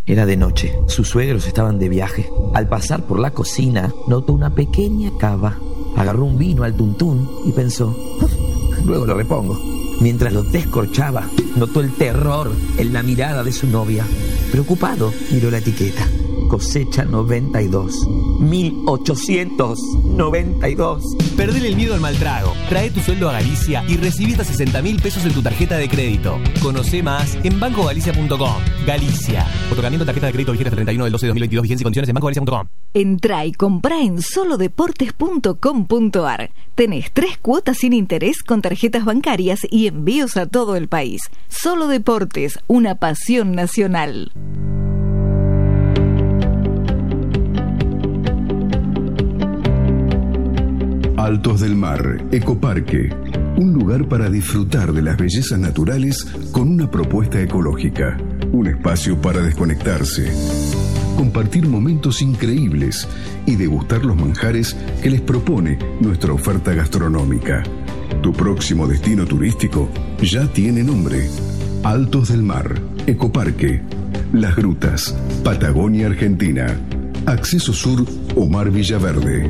Era de noche. Sus suegros estaban de viaje. Al pasar por la cocina, notó una pequeña cava. Agarró un vino al tuntún y pensó, luego lo repongo. Mientras lo descorchaba, notó el terror en la mirada de su novia. Preocupado, miró la etiqueta. Cosecha 92. 1892. Perdele el miedo al mal trago. Trae tu sueldo a Galicia y recibí hasta 60.000 pesos en tu tarjeta de crédito. Conoce más en bancogalicia.com. Galicia. Otorgamiento de tarjeta de crédito vigente hasta 31/12/2022. Vigencia y condiciones en bancogalicia.com. Entrá y comprá en solodeportes.com.ar. Tenés 3 cuotas sin interés con tarjetas bancarias y envíos a todo el país. Solo Deportes, una pasión nacional. Altos del Mar, Ecoparque, un lugar para disfrutar de las bellezas naturales con una propuesta ecológica, un espacio para desconectarse, compartir momentos increíbles y degustar los manjares que les propone nuestra oferta gastronómica. Tu próximo destino turístico ya tiene nombre: Altos del Mar, Ecoparque, Las Grutas, Patagonia, Argentina. Acceso Sur, Omar Villaverde.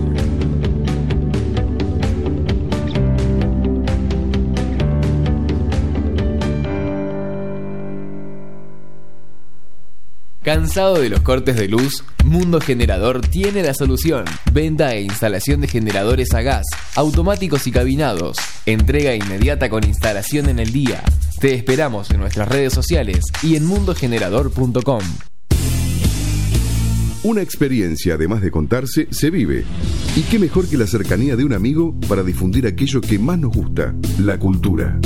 ¿Cansado de los cortes de luz? Mundo Generador tiene la solución. Venta e instalación de generadores a gas, automáticos y cabinados. Entrega inmediata con instalación en el día. Te esperamos en nuestras redes sociales y en mundogenerador.com. Una experiencia, además de contarse, se vive. Y qué mejor que la cercanía de un amigo para difundir aquello que más nos gusta, la cultura.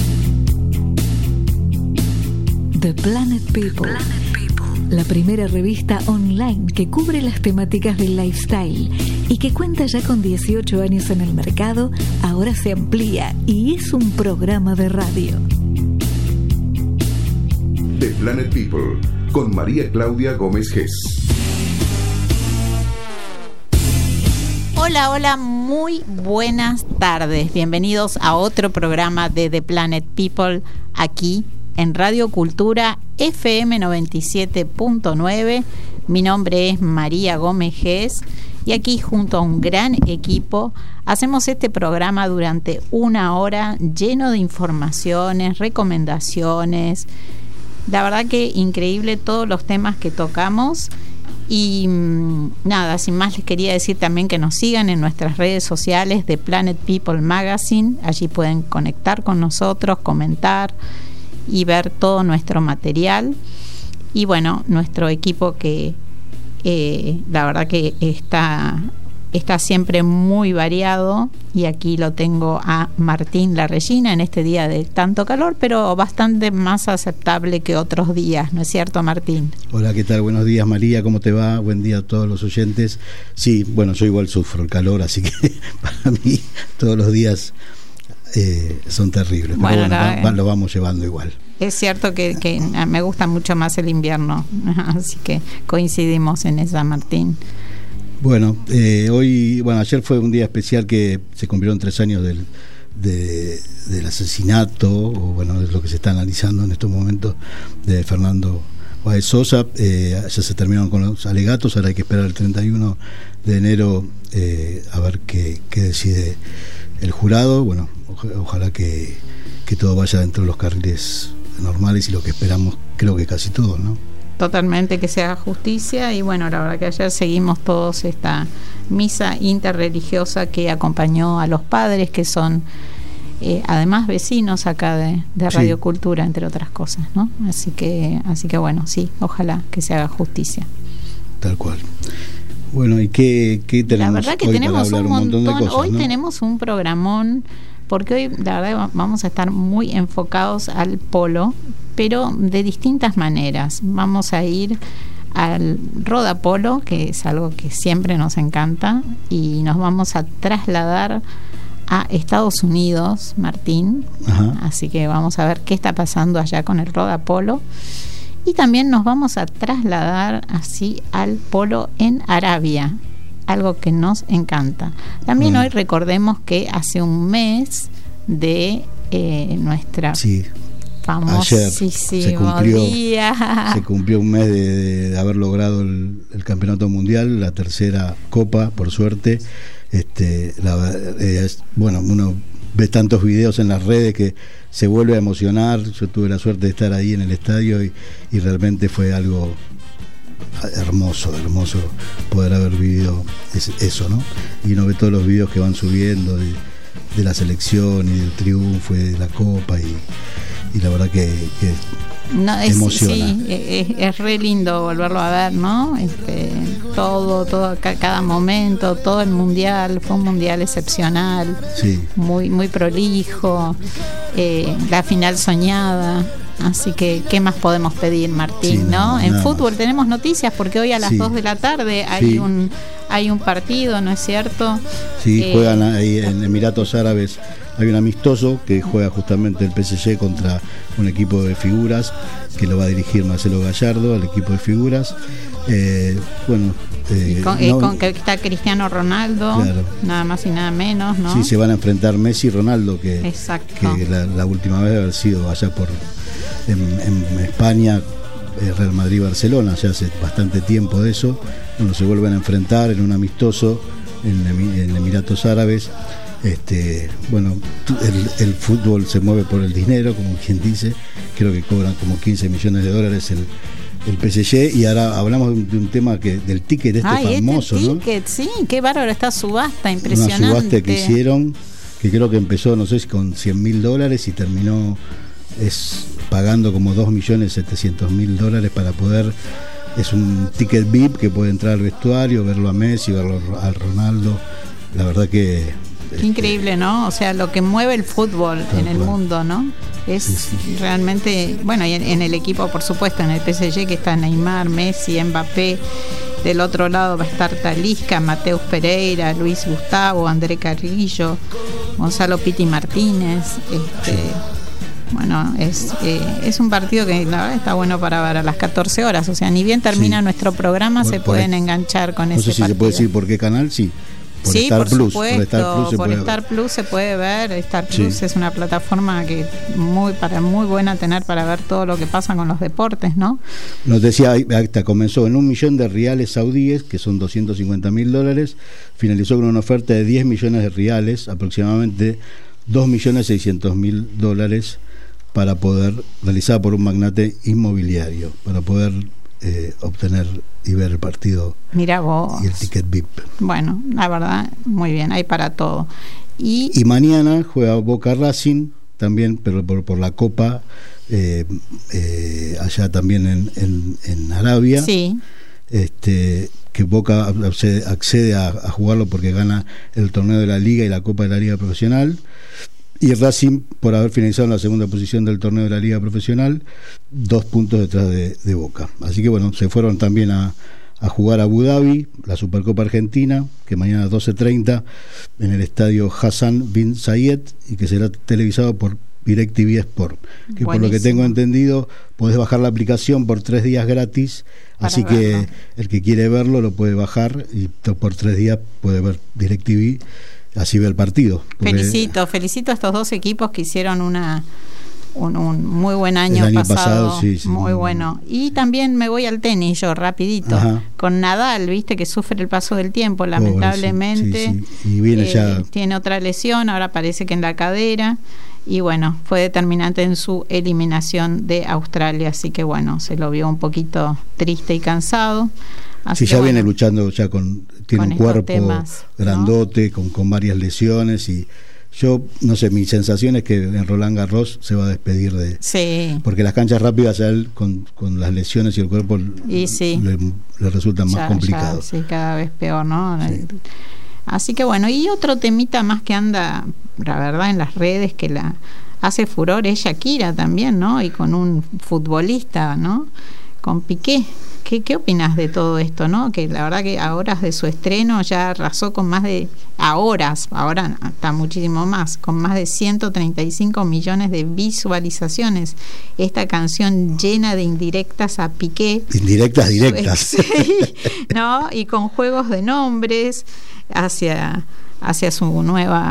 The Planet People. La primera revista online que cubre las temáticas del lifestyle y que cuenta ya con 18 años en el mercado, ahora se amplía y es un programa de radio. The Planet People, con María Claudia Gómez Gess. Hola, hola, muy buenas tardes. Bienvenidos a otro programa de The Planet People aquí en Radio Cultura FM 97.9. Mi nombre es María Gómez Gess y aquí junto a un gran equipo hacemos este programa durante una hora lleno de informaciones, recomendaciones. La verdad que increíble todos los temas que tocamos. Y nada, sin más les quería decir también que nos sigan en nuestras redes sociales de Planet People Magazine. Allí pueden conectar con nosotros, comentar y ver todo nuestro material. Y bueno, nuestro equipo que la verdad que está siempre muy variado. Y aquí lo tengo a Martín Larregina en este día de tanto calor, pero bastante más aceptable que otros días, ¿no es cierto, Martín? Hola, ¿qué tal? Buenos días, María, ¿cómo te va? Buen día a todos los oyentes. Sí, bueno, yo igual sufro el calor, así que para mí todos los días son terribles, pero bueno, lo vamos llevando igual. Es cierto que me gusta mucho más el invierno, así que coincidimos en esa, Martín. Bueno, ayer fue un día especial que se cumplieron 3 años del asesinato, o bueno, es lo que se está analizando en estos momentos, de Fernando Báez Sosa. Ya se terminaron con los alegatos, ahora hay que esperar el 31 de enero a ver qué decide el jurado. Bueno, ojalá que todo vaya dentro de los carriles normales y lo que esperamos, creo que casi todo, ¿no? Totalmente, que se haga justicia. Y bueno, la verdad que ayer seguimos todos esta misa interreligiosa que acompañó a los padres, que son además vecinos acá de Radio Cultura, entre otras cosas, ¿no? Así que bueno, sí, ojalá que se haga justicia. Tal cual. Bueno, ¿y qué tenemos? La verdad que hoy tenemos para hablar un montón de cosas, hoy, ¿no? Tenemos un programón, porque hoy la verdad vamos a estar muy enfocados al polo, pero de distintas maneras. Vamos a ir al rodapolo, que es algo que siempre nos encanta, y nos vamos a trasladar a Estados Unidos, Martín. Ajá. Así que vamos a ver qué está pasando allá con el rodapolo. Y también nos vamos a trasladar así al polo en Arabia, algo que nos encanta. También hoy recordemos que hace un mes de nuestra famosísimo día. Se cumplió un mes de haber logrado el campeonato mundial, la tercera copa, por suerte. Bueno, uno ve tantos videos en las redes que se vuelve a emocionar. Yo tuve la suerte de estar ahí en el estadio y realmente fue algo hermoso poder haber vivido eso, ¿no? Y uno ve todos los videos que van subiendo de la selección y del triunfo y de la copa y la verdad que emociona. Sí, es re lindo volverlo a ver, ¿no? Todo, cada momento, todo el mundial, fue un mundial excepcional, sí. muy prolijo, la final soñada. Así que, ¿qué más podemos pedir, Martín? Sí, ¿no? En fútbol tenemos noticias porque hoy a las 2 de la tarde hay un partido, ¿no es cierto? Sí, juegan ahí en Emiratos Árabes. Hay un amistoso que juega justamente el PSG contra un equipo de figuras que lo va a dirigir Marcelo Gallardo, al equipo de figuras. Con que está Cristiano Ronaldo, claro. Nada más y nada menos, ¿no? Sí, se van a enfrentar Messi y Ronaldo, que la última vez debe haber sido allá en España, Real Madrid-Barcelona, ya hace bastante tiempo de eso. Bueno, se vuelven a enfrentar en un amistoso en Emiratos Árabes. El fútbol se mueve por el dinero, como quien dice. Creo que cobran como 15 millones de dólares el PSG. Y ahora hablamos de un tema del ticket famoso, ¿no? Ticket, sí, qué bárbaro, esta subasta impresionante. Una subasta que hicieron, que creo que empezó, no sé si con $100.000 y terminó pagando como $2.700.000 para poder. Es un ticket VIP que puede entrar al vestuario, verlo a Messi, verlo a Ronaldo. La verdad que qué increíble, ¿no? O sea, lo que mueve el fútbol en el mundo, ¿no? Es realmente, bueno, y en el equipo, por supuesto, en el PSG que está Neymar, Messi, Mbappé. Del otro lado va a estar Talisca, Mateus Pereira, Luis Gustavo, André Carrillo, Gonzalo Piti Martínez. Bueno, es un partido que la verdad está bueno para ver a las 14 horas. O sea, ni bien termina nuestro programa, se pueden enganchar con ese partido. No sé si se puede decir por qué canal, sí. Por Star Plus, por Star Plus se puede ver. Star Plus es una plataforma que muy buena tener para ver todo lo que pasa con los deportes, ¿no? Nos decía, hasta comenzó en $1 millón de riales saudíes, que son $250.000, finalizó con una oferta de 10 millones de riales, aproximadamente $2.600.000, para poder, realizada por un magnate inmobiliario, para poder obtener y ver el partido. Mira vos. Y el ticket VIP. Bueno, la verdad, muy bien, hay para todo. Y mañana juega Boca Racing también, pero por la Copa, allá también en Arabia. Sí. Que Boca accede a jugarlo porque gana el torneo de la Liga y la Copa de la Liga Profesional. Y Racing, por haber finalizado en la segunda posición del torneo de la Liga Profesional, 2 puntos detrás de Boca. Así que bueno, se fueron también a jugar a Abu Dhabi, la Supercopa Argentina, que mañana a 12:30 en el estadio Hassan bin Zayed, y que será televisado por DirecTV Sport. Que buenísimo. Por lo que tengo entendido, podés bajar la aplicación por 3 días gratis, así que el que quiere verlo lo puede bajar y por 3 días puede ver DirecTV. Así ve el partido. Felicito a estos dos equipos que hicieron un muy buen año pasado sí, muy bueno. Y también me voy al tenis yo rapidito. Ajá. Con Nadal, viste que sufre el paso del tiempo, lamentablemente. Sí. Y viene ya. Tiene otra lesión, ahora parece que en la cadera. Y bueno, fue determinante en su eliminación de Australia, así que bueno, se lo vio un poquito triste y cansado. Así ya viene luchando ya tiene un cuerpo temas, grandote, ¿no? con varias lesiones, y yo no sé, mi sensación es que en Roland Garros se va a despedir porque las canchas rápidas a él con las lesiones y el cuerpo le resultan más complicados. Sí, cada vez peor, ¿no? Sí. Así que bueno, y otro temita más que anda, la verdad, en las redes que la hace furor es Shakira también, ¿no? Y con un futbolista, ¿no? Con Piqué. ¿Qué opinas de todo esto, no? Que la verdad que a horas de su estreno ya arrasó con ahora está muchísimo más, con más de 135 millones de visualizaciones. Esta canción llena de indirectas a Piqué. Directas. Sí, ¿no? Y con juegos de nombres hacia su nueva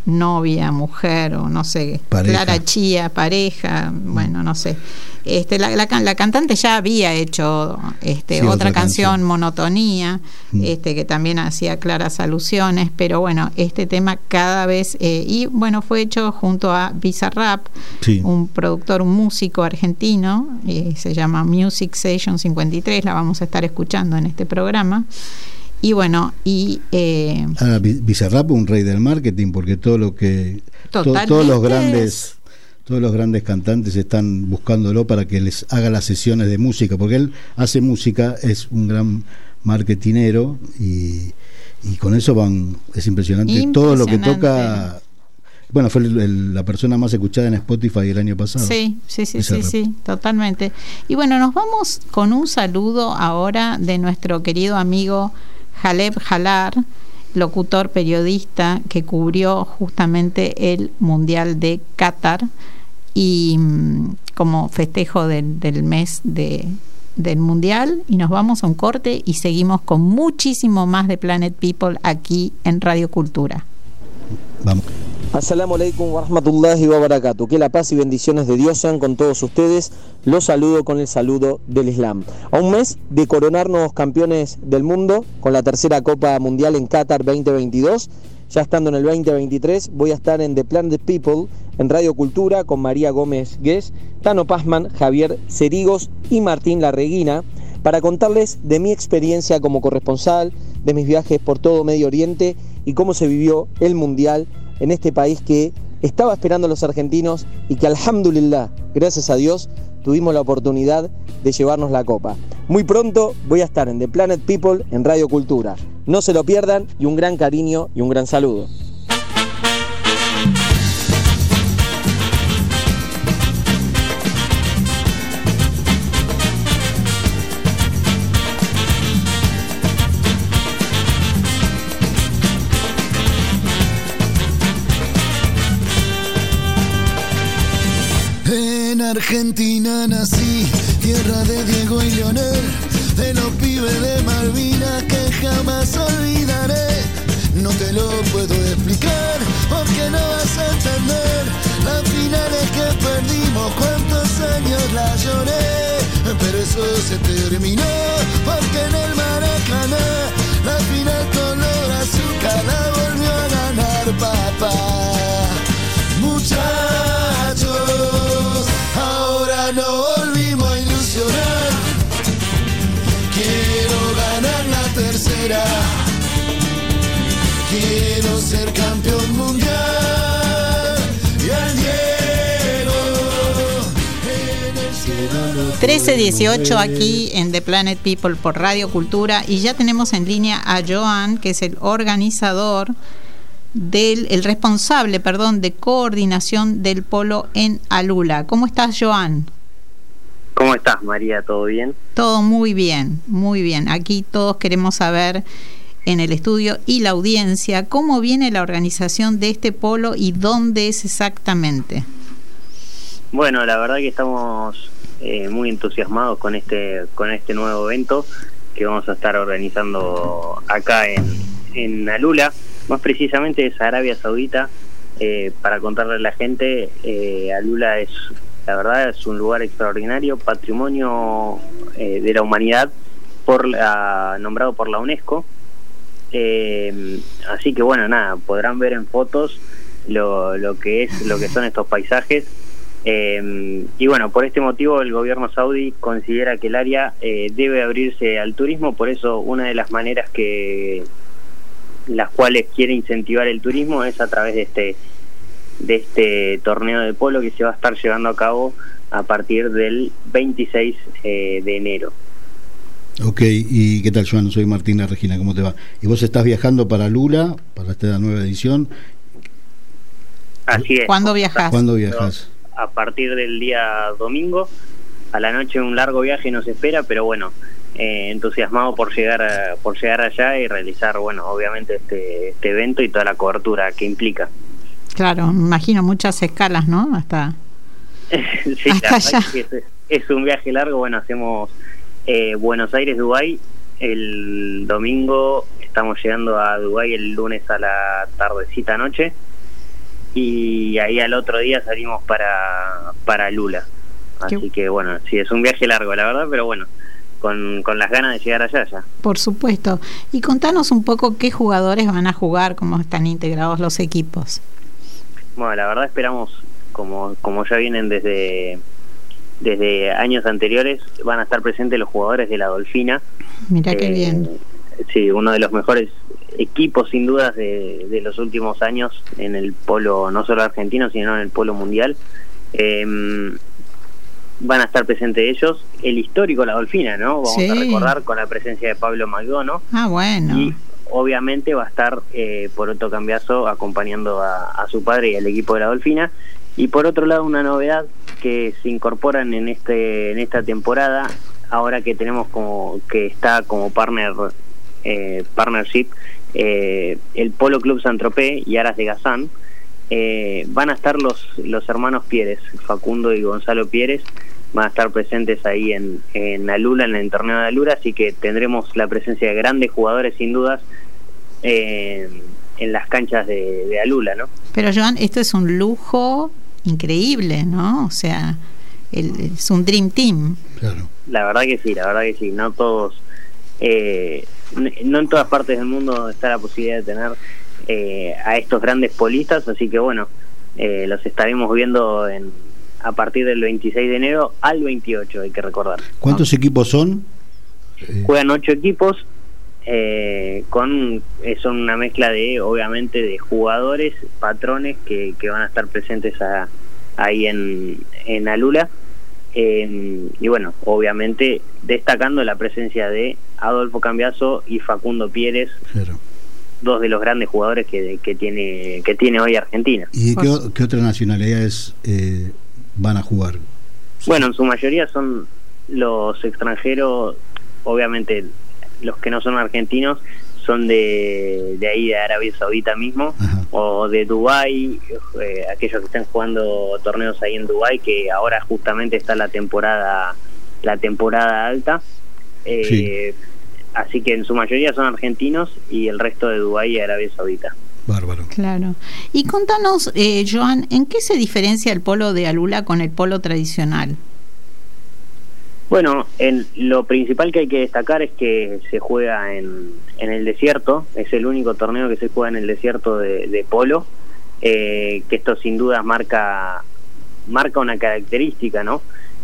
novia, mujer, o no sé, Pareja. Clara Chía, pareja, bueno, no sé. La cantante ya había hecho otra canción, Monotonía, que también hacía claras alusiones, pero bueno, este tema cada vez, y bueno, fue hecho junto a Bizarrap, Sí. un productor, un músico argentino, se llama Music Session 53, la vamos a estar escuchando en este programa. Y bueno, Ahora, Bizarrap, un rey del marketing, porque todo lo que todos los grandes cantantes están buscándolo para que les haga las sesiones de música, porque él hace música, es un gran marketinero y con eso es impresionante. Todo lo que toca. Bueno, fue la persona más escuchada en Spotify el año pasado. Sí, totalmente. Y bueno, nos vamos con un saludo ahora de nuestro querido amigo Jaleb Jalar, locutor, periodista, que cubrió justamente el Mundial de Qatar, y como festejo del mes del Mundial, y nos vamos a un corte y seguimos con muchísimo más de Planet People aquí en Radio Cultura. Vamos. Assalamu alaikum wa rahmatullahi wa barakatuh. Que la paz y bendiciones de Dios sean con todos ustedes. Los saludo con el saludo del Islam. A un mes de coronarnos campeones del mundo con la tercera Copa Mundial en Qatar 2022, ya estando en el 2023, voy a estar en The Planet People, en Radio Cultura, con María Gómez Gués, Tano Pazman, Javier Cerigos y Martín Larreguina, para contarles de mi experiencia como corresponsal, de mis viajes por todo Medio Oriente y cómo se vivió el Mundial en este país que estaba esperando a los argentinos y que, alhamdulillah, gracias a Dios, tuvimos la oportunidad de llevarnos la copa. Muy pronto voy a estar en The Planet People en Radio Cultura. No se lo pierdan, y un gran cariño y un gran saludo. En Argentina nací, tierra de Diego y Leonel, de los pibes de Malvinas que jamás olvidaré. No te lo puedo explicar porque no vas a entender las finales que perdimos, cuántos años la lloré, pero eso se terminó porque en el Maracaná la final color azúcar la volvió a ganar papá. Muchachos, ahora no volvimos a ilusionar. Quiero ganar la tercera. Quiero ser campeón mundial. Y al Diego en el cielo. 13:18 aquí en The Planet People por Radio Cultura, y ya tenemos en línea a Joan, que es el organizador el responsable de coordinación del polo en Alula. ¿Cómo estás, Joan? ¿Cómo estás, María? ¿Todo bien? Todo muy bien, muy bien. Aquí todos queremos saber en el estudio y la audiencia cómo viene la organización de este polo y dónde es exactamente. Bueno, la verdad que estamos muy entusiasmados con este nuevo evento que vamos a estar organizando acá en Alula. Más precisamente es Arabia Saudita. Para contarle a la gente, Alula la verdad es un lugar extraordinario, patrimonio de la humanidad, nombrado por la UNESCO. Así que bueno, nada, podrán ver en fotos lo que son estos paisajes. Y bueno, por este motivo el gobierno saudí considera que el área debe abrirse al turismo. Por eso una de las maneras las cuales quiere incentivar el turismo es a través de este torneo de polo que se va a estar llevando a cabo a partir del 26 de enero. Ok, ¿y qué tal, Joan? Soy Martín Regina, ¿cómo te va? ¿Y vos estás viajando para Lula, para esta nueva edición? Así es. ¿Cuándo viajás? ¿Cuándo viajás? A partir del día domingo, a la noche un largo viaje nos espera, pero bueno, entusiasmado por llegar allá y realizar, bueno, obviamente este evento y toda la cobertura que implica. Claro, me imagino muchas escalas, ¿no? Hasta sí, hasta allá. Es un viaje largo. Bueno, hacemos Buenos Aires, Dubái. El domingo estamos llegando a Dubái, el lunes a la tardecita noche. y ahí al otro día salimos para Lula. Así que bueno, sí, es un viaje largo, la verdad, pero bueno, con las ganas de llegar allá ya. Por supuesto. Y contanos un poco qué jugadores van a jugar, cómo están integrados los equipos. Bueno, la verdad esperamos, como ya vienen desde años anteriores, van a estar presentes los jugadores de la Dolfina. Mirá qué bien. Sí, uno de los mejores equipos sin dudas de los últimos años en el polo, no solo argentino, sino en el polo mundial. Van a estar presentes ellos, el histórico La Dolfina, ¿no? Vamos a recordar con la presencia de Pablo Magdono. Bueno. Y obviamente va a estar Poroto Cambiaso acompañando a su padre y al equipo de La Dolfina. Y por otro lado, una novedad que se incorporan en esta temporada, ahora que tenemos que está como partnership el Polo Club Saint-Tropez y Aras de Gazán. Van a estar los hermanos Pieres, Facundo y Gonzalo Pieres, van a estar presentes ahí en Alula, en el torneo de Alula, así que tendremos la presencia de grandes jugadores sin dudas en las canchas de Alula, ¿no? Pero Joan, esto es un lujo increíble, ¿no? O sea, es un Dream Team. Claro. La verdad que sí, no todos, no en todas partes del mundo está la posibilidad de tener a estos grandes polistas, así que bueno, los estaremos viendo a partir del 26 de enero al 28, hay que recordar. ¿Cuántos equipos son? Juegan 8 equipos, son una mezcla obviamente de jugadores, patrones que van a estar presentes ahí en Alula, y bueno, obviamente destacando la presencia de Adolfo Cambiaso y Facundo Pieres, claro, dos de los grandes jugadores que tiene hoy Argentina. ¿Y qué otras nacionalidades van a jugar? Bueno, en su mayoría son los extranjeros, obviamente los que no son argentinos son de ahí, de Arabia Saudita mismo. Ajá. O de Dubái, aquellos que están jugando torneos ahí en Dubái, que ahora justamente está la temporada alta. Sí. Así que en su mayoría son argentinos y el resto de Dubái y Arabia Saudita. Bárbaro. Claro. Y contanos, Joan, ¿en qué se diferencia el polo de Alula con el polo tradicional? Bueno, lo principal que hay que destacar es que se juega en el desierto, es el único torneo que se juega en el desierto de polo, que esto sin duda marca una característica, ¿no?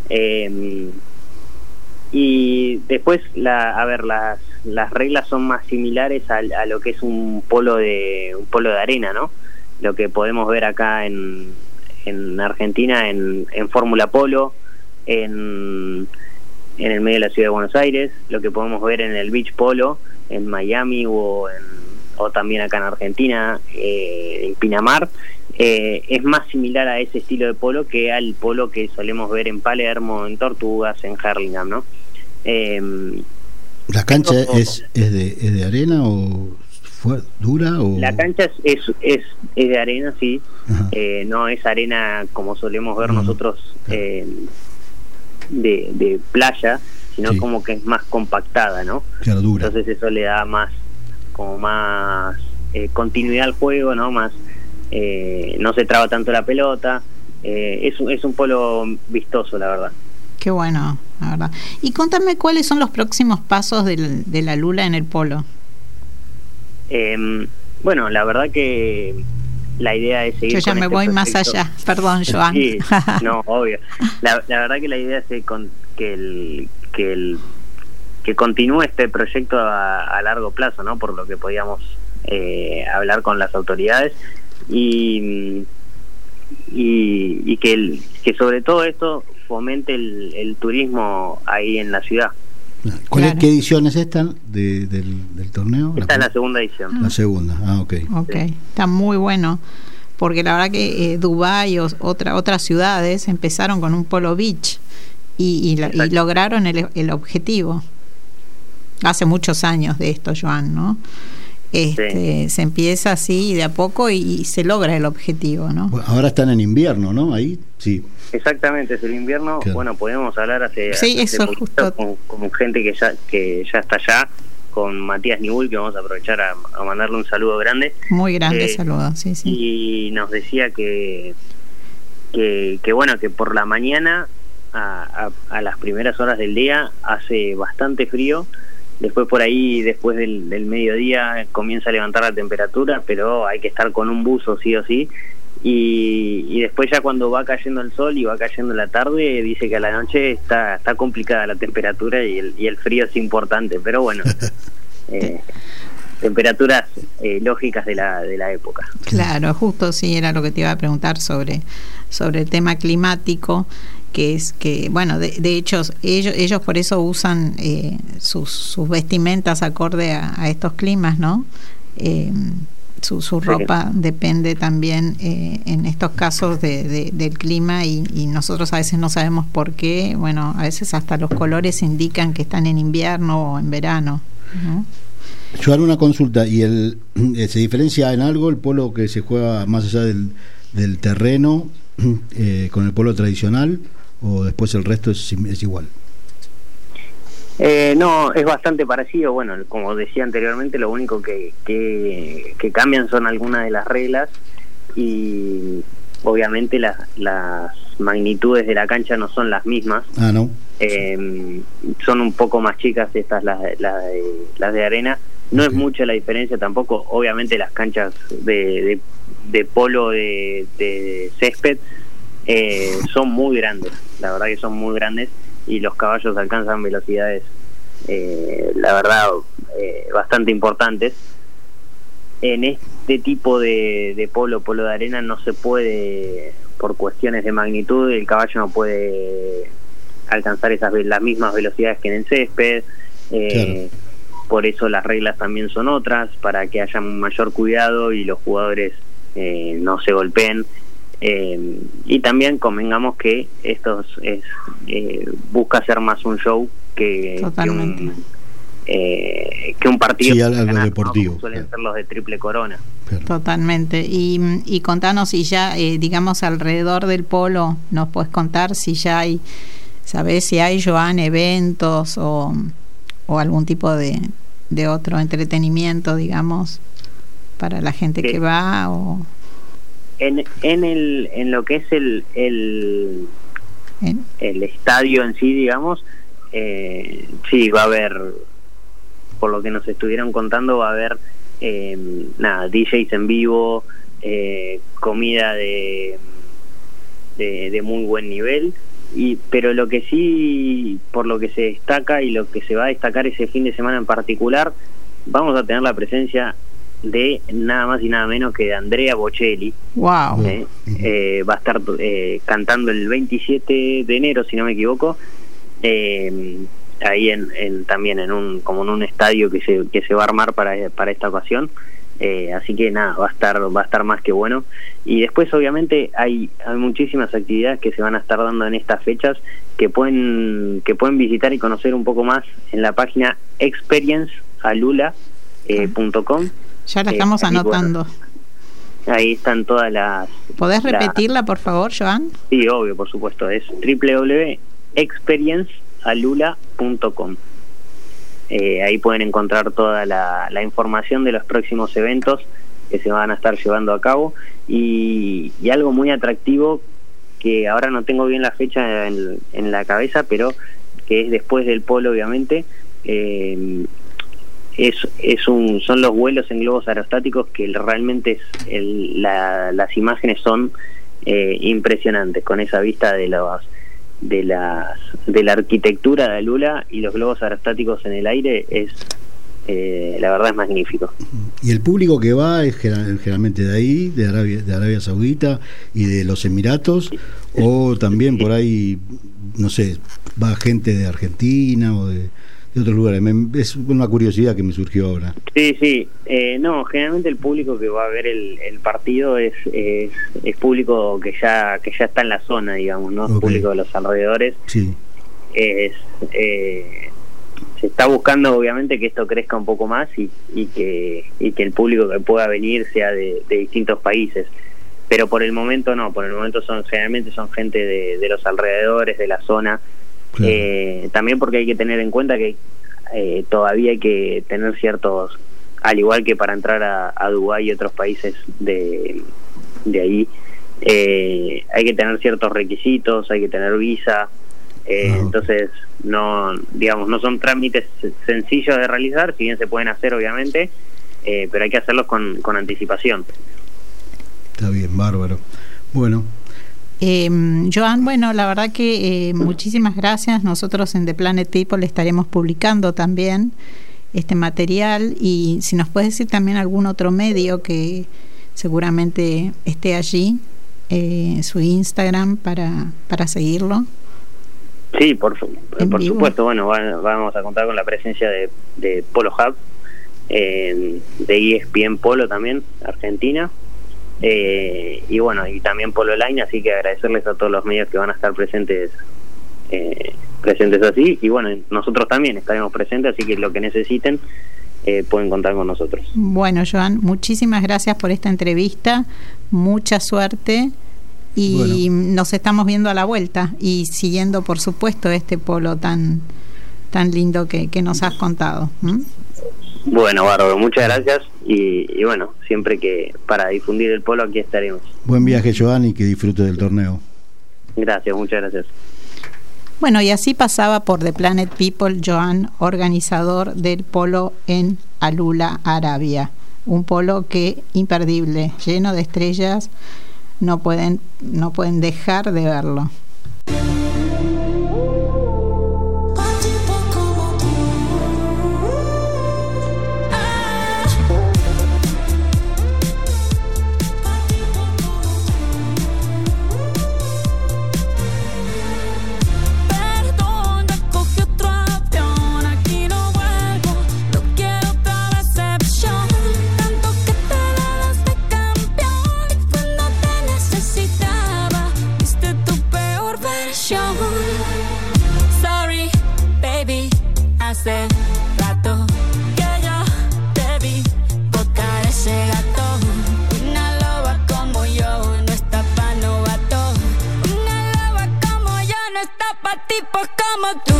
Y después, las reglas son más similares a lo que es un polo de arena, ¿no? Lo que podemos ver acá en Argentina en Fórmula Polo, en el medio de la ciudad de Buenos Aires, lo que podemos ver en el beach polo en Miami o también acá en Argentina, en Pinamar. Es más similar a ese estilo de polo que al polo que solemos ver en Palermo, en Tortugas, en Hurlingham, ¿no? ¿La cancha es de arena o dura? O... La cancha es de arena, sí. No es arena como solemos ver nosotros de playa, sino sí, como que es más compactada, ¿no? Claro, dura. Entonces eso le da más continuidad al juego, ¿no? Más no se traba tanto la pelota. Es un polo vistoso, la verdad. Qué bueno, la verdad. Y contame cuáles son los próximos pasos de la Lula en el polo. Bueno, la verdad que la idea es seguir. Yo ya me voy más allá, perdón, Joan. Sí, no, obvio. La verdad que la idea es que continúe este proyecto a largo plazo, ¿no? Por lo que podíamos hablar con las autoridades y que sobre todo esto fomente el turismo ahí en la ciudad. Claro. ¿Qué edición es esta del torneo? Esta es la segunda edición. La segunda, ok. Sí. Está muy bueno, porque la verdad que Dubái o otras ciudades empezaron con un polo beach y lograron el objetivo. Hace muchos años de esto, Joan, ¿no? Sí. Se empieza así de a poco y se logra el objetivo, ¿no? Bueno, ahora están en invierno, ¿no? Ahí, sí. Exactamente, es el invierno. Claro. Bueno, podemos hablar hace eso justo con gente que ya está allá, con Matías Nibul, que vamos a aprovechar a mandarle un saludo grande. Muy grande saludo, sí. Y nos decía que bueno, que por la mañana a las primeras horas del día hace bastante frío. Después por ahí, después del mediodía, comienza a levantar la temperatura, pero hay que estar con un buzo sí o sí. Y después ya cuando va cayendo el sol y va cayendo la tarde, dice que a la noche está complicada la temperatura y el frío es importante, pero bueno, temperaturas lógicas de la época. Claro, justo sí, era lo que te iba a preguntar sobre el tema climático, que es que, bueno, de hecho, ellos por eso usan sus vestimentas acorde a estos climas, ¿no? Su ropa depende también en estos casos del clima y nosotros a veces no sabemos por qué. Bueno, a veces hasta los colores indican que están en invierno o en verano, ¿no? Yo haré una consulta. ¿Y se diferencia en algo el polo que se juega más allá del terreno con el polo tradicional, o después el resto es igual? No, es bastante parecido. Bueno, como decía anteriormente, lo único que cambian son algunas de las reglas y obviamente las magnitudes de la cancha no son las mismas. No. Son un poco más chicas estas, las de arena. No es mucha la diferencia tampoco. Obviamente las canchas de polo de césped son muy grandes, la verdad que son muy grandes, y los caballos alcanzan velocidades la verdad bastante importantes. En este tipo de polo de arena no se puede, por cuestiones de magnitud, el caballo no puede alcanzar las mismas velocidades que en el césped. Claro. Por eso las reglas también son otras, para que haya un mayor cuidado y los jugadores no se golpeen. Y también convengamos que esto busca ser más un show que un partido, sí, algo deportivo, ¿no? Suelen ser los de triple corona. Totalmente. Y contanos si ya, digamos, alrededor del polo, nos puedes contar si ya hay, ¿sabés si hay, Joan, eventos o algún tipo de otro entretenimiento, digamos, para la gente que va? O en lo que es el estadio en sí, digamos, sí, va a haber, por lo que nos estuvieron contando, va a haber DJs en vivo, comida de muy buen nivel, pero lo que sí, por lo que se destaca y lo que se va a destacar ese fin de semana en particular, vamos a tener la presencia de nada más y nada menos que de Andrea Bocelli. Wow. Va a estar cantando el 27 de enero, si no me equivoco, ahí también en un estadio que se va a armar para esta ocasión. Así que nada, va a estar más que bueno. Y después obviamente hay muchísimas actividades que se van a estar dando en estas fechas que pueden visitar y conocer un poco más en la página experiencealula.com. Ya la estamos anotando. Bueno, ahí están todas las... ¿Podés repetirla, por favor, Joan? Sí, obvio, por supuesto. Es www.experiencealula.com. Ahí pueden encontrar toda la información de los próximos eventos que se van a estar llevando a cabo, y algo muy atractivo, que ahora no tengo bien la fecha en la cabeza, pero que es después del polo, obviamente. Son los vuelos en globos aerostáticos, que realmente las imágenes son impresionantes, con esa vista de la arquitectura de Alula y los globos aerostáticos en el aire. La verdad es magnífico. Y el público que va es generalmente de ahí, de Arabia Saudita y de los Emiratos, o también por ahí, no sé, va gente de Argentina o de otros lugares. Es una curiosidad que me surgió ahora. Sí. No, generalmente el público que va a ver el partido es público que ya está en la zona, digamos, ¿no? Okay. Público de los alrededores. Sí. Se está buscando obviamente que esto crezca un poco más y que el público que pueda venir sea de distintos países. Pero por el momento no, generalmente son gente de los alrededores, de la zona. Claro. También porque hay que tener en cuenta que todavía hay que tener ciertos, al igual que para entrar a Dubái y otros países de ahí, hay que tener ciertos requisitos, hay que tener visa, entonces no son trámites sencillos de realizar, si bien se pueden hacer obviamente, pero hay que hacerlos con anticipación. Está bien, bárbaro. Bueno, Joan, bueno, la verdad que muchísimas gracias. Nosotros en The Planet People estaremos publicando también este material, y si nos puedes decir también algún otro medio que seguramente esté allí, su Instagram para seguirlo. Sí, por supuesto. Bueno, vamos a contar con la presencia de Polo Hub, de ESPN Polo también, Argentina, y bueno, y también Polo Line, así que agradecerles a todos los medios que van a estar presentes así, y bueno, nosotros también estaremos presentes, así que lo que necesiten pueden contar con nosotros. Bueno, Joan, muchísimas gracias por esta entrevista, mucha suerte, y nos estamos viendo a la vuelta y siguiendo, por supuesto, este polo tan lindo que nos has contado. Bueno, bárbaro, muchas gracias, y bueno, siempre que para difundir el polo aquí estaremos. Buen viaje, Joan, y que disfrute del torneo. Gracias, muchas gracias. Bueno, y así pasaba por The Planet People Joan, organizador del polo en Alula, Arabia. Un polo que imperdible, lleno de estrellas, no pueden dejar de verlo. Sorry, baby, hace rato que yo te vi tocar ese gato. Una loba como yo no está pa' novato. Una loba como yo no está pa' tipos como tú.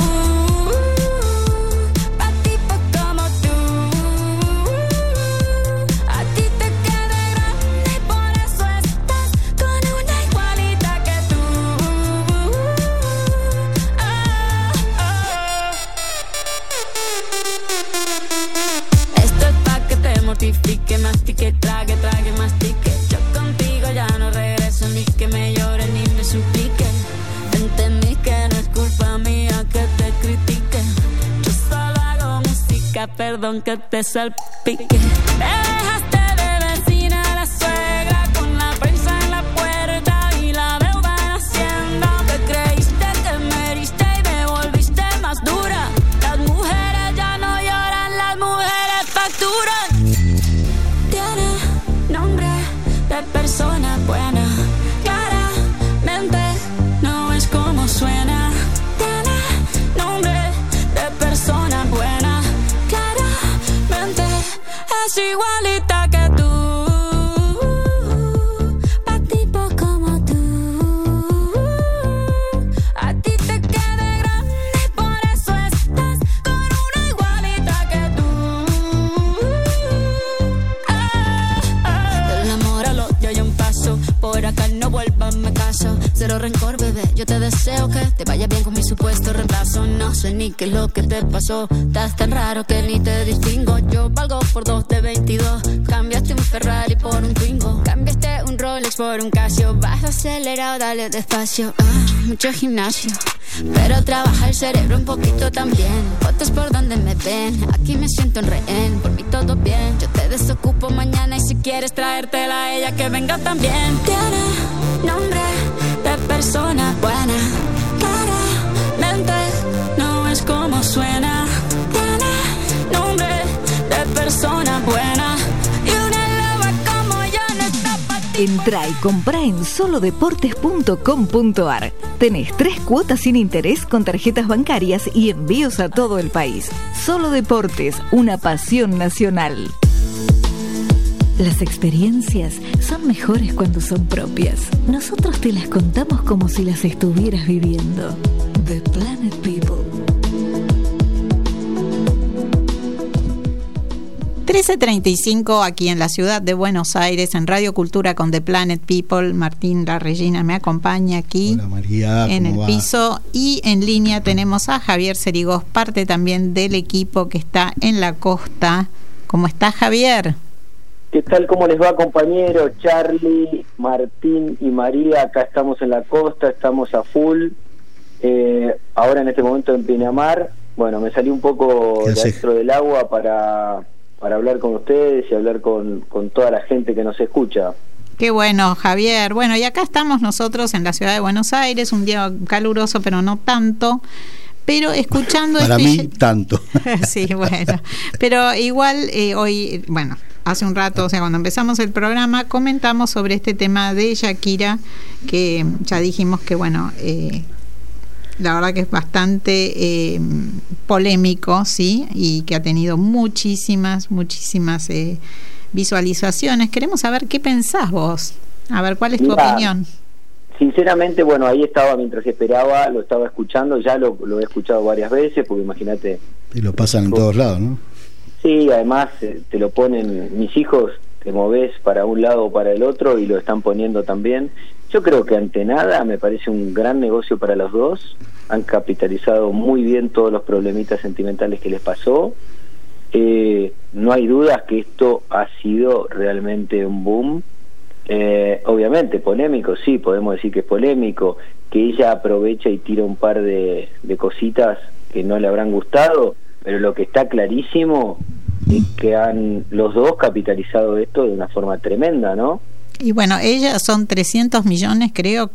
Que mastique, trague, mastique. Yo contigo ya no regreso, ni que me llore ni me suplique. Entendí que no es culpa mía que te critique. Yo solo hago música, perdón que te salpique. Me dejaste de vecina a la suegra, con la prensa en la puerta y la deuda en Hacienda. Te creíste que me heriste y me volviste más dura. Las mujeres ya no lloran, las mujeres facturan. De persona buena, claramente no es como suena. Tiene nombre de persona buena, claramente es igualita que tú. Pa' tipo como tú, a ti te queda grande y por eso estás con una igualita que tú. Del amor al odio hay un paso, por acá no vuelvas, me caso. Cero rencor, bebé, yo te deseo que te vaya bien con mi supuesto reemplazo. No sé ni qué es lo que te pasó, estás tan raro que ni te distingo. Yo valgo por 2 de 22, cambiaste un Ferrari por un Twingo, cambiaste un Rolex por un Casio. Vas acelerado, dale despacio. Mucho gimnasio, pero trabaja el cerebro un poquito también. Fotos por donde me ven, aquí me siento en rehén. Por mí todo bien, yo te desocupo mañana, y si quieres traértela a ella que venga también. Tiene nombre de persona buena, claramente no es como suena. Tiene nombre de persona buena, y una loba como yo no está pa' ti. Entrá y comprá en solodeportes.com.ar. Tenés 3 cuotas sin interés con tarjetas bancarias y envíos a todo el país. Solo Deportes, una pasión nacional. Las experiencias son mejores cuando son propias. Nosotros te las contamos como si las estuvieras viviendo. The Planet People. 13:35 aquí en la ciudad de Buenos Aires, en Radio Cultura con The Planet People. Martín La Regina me acompaña aquí. Hola, María, en el va? piso, y en línea tenemos a Javier Cerigos, parte también del equipo que está en la costa. ¿Cómo está, Javier? ¿Qué tal? ¿Cómo les va, compañero? Charlie, Martín y María, acá estamos en la costa, estamos a full. Ahora en este momento en Pinamar. Bueno, me salí un poco de dentro del agua para hablar con ustedes y hablar con toda la gente que nos escucha. Qué bueno, Javier. Bueno, y acá estamos nosotros en la ciudad de Buenos Aires, un día caluroso, pero no tanto. Pero escuchando para mí tanto. Sí, bueno, pero igual hoy, bueno, hace un rato, o sea, cuando empezamos el programa comentamos sobre este tema de Shakira, que ya dijimos que bueno, la verdad que es bastante polémico, sí, y que ha tenido muchísimas visualizaciones. Queremos saber qué pensás vos, a ver cuál es tu opinión. Sinceramente, bueno, ahí estaba mientras esperaba, lo estaba escuchando, ya lo he escuchado varias veces, porque imagínate. Y lo pasan en todos lados, ¿no? Sí, además te lo ponen mis hijos, te movés para un lado o para el otro y lo están poniendo también. Yo creo que ante nada me parece un gran negocio para los dos, han capitalizado muy bien todos los problemitas sentimentales que les pasó. No hay dudas que esto ha sido realmente un boom. Obviamente polémico, sí, podemos decir que es polémico, que ella aprovecha y tira un par de cositas que no le habrán gustado, pero lo que está clarísimo es que han los dos capitalizado esto de una forma tremenda, ¿no? Y bueno, ella son 300 millones, creo,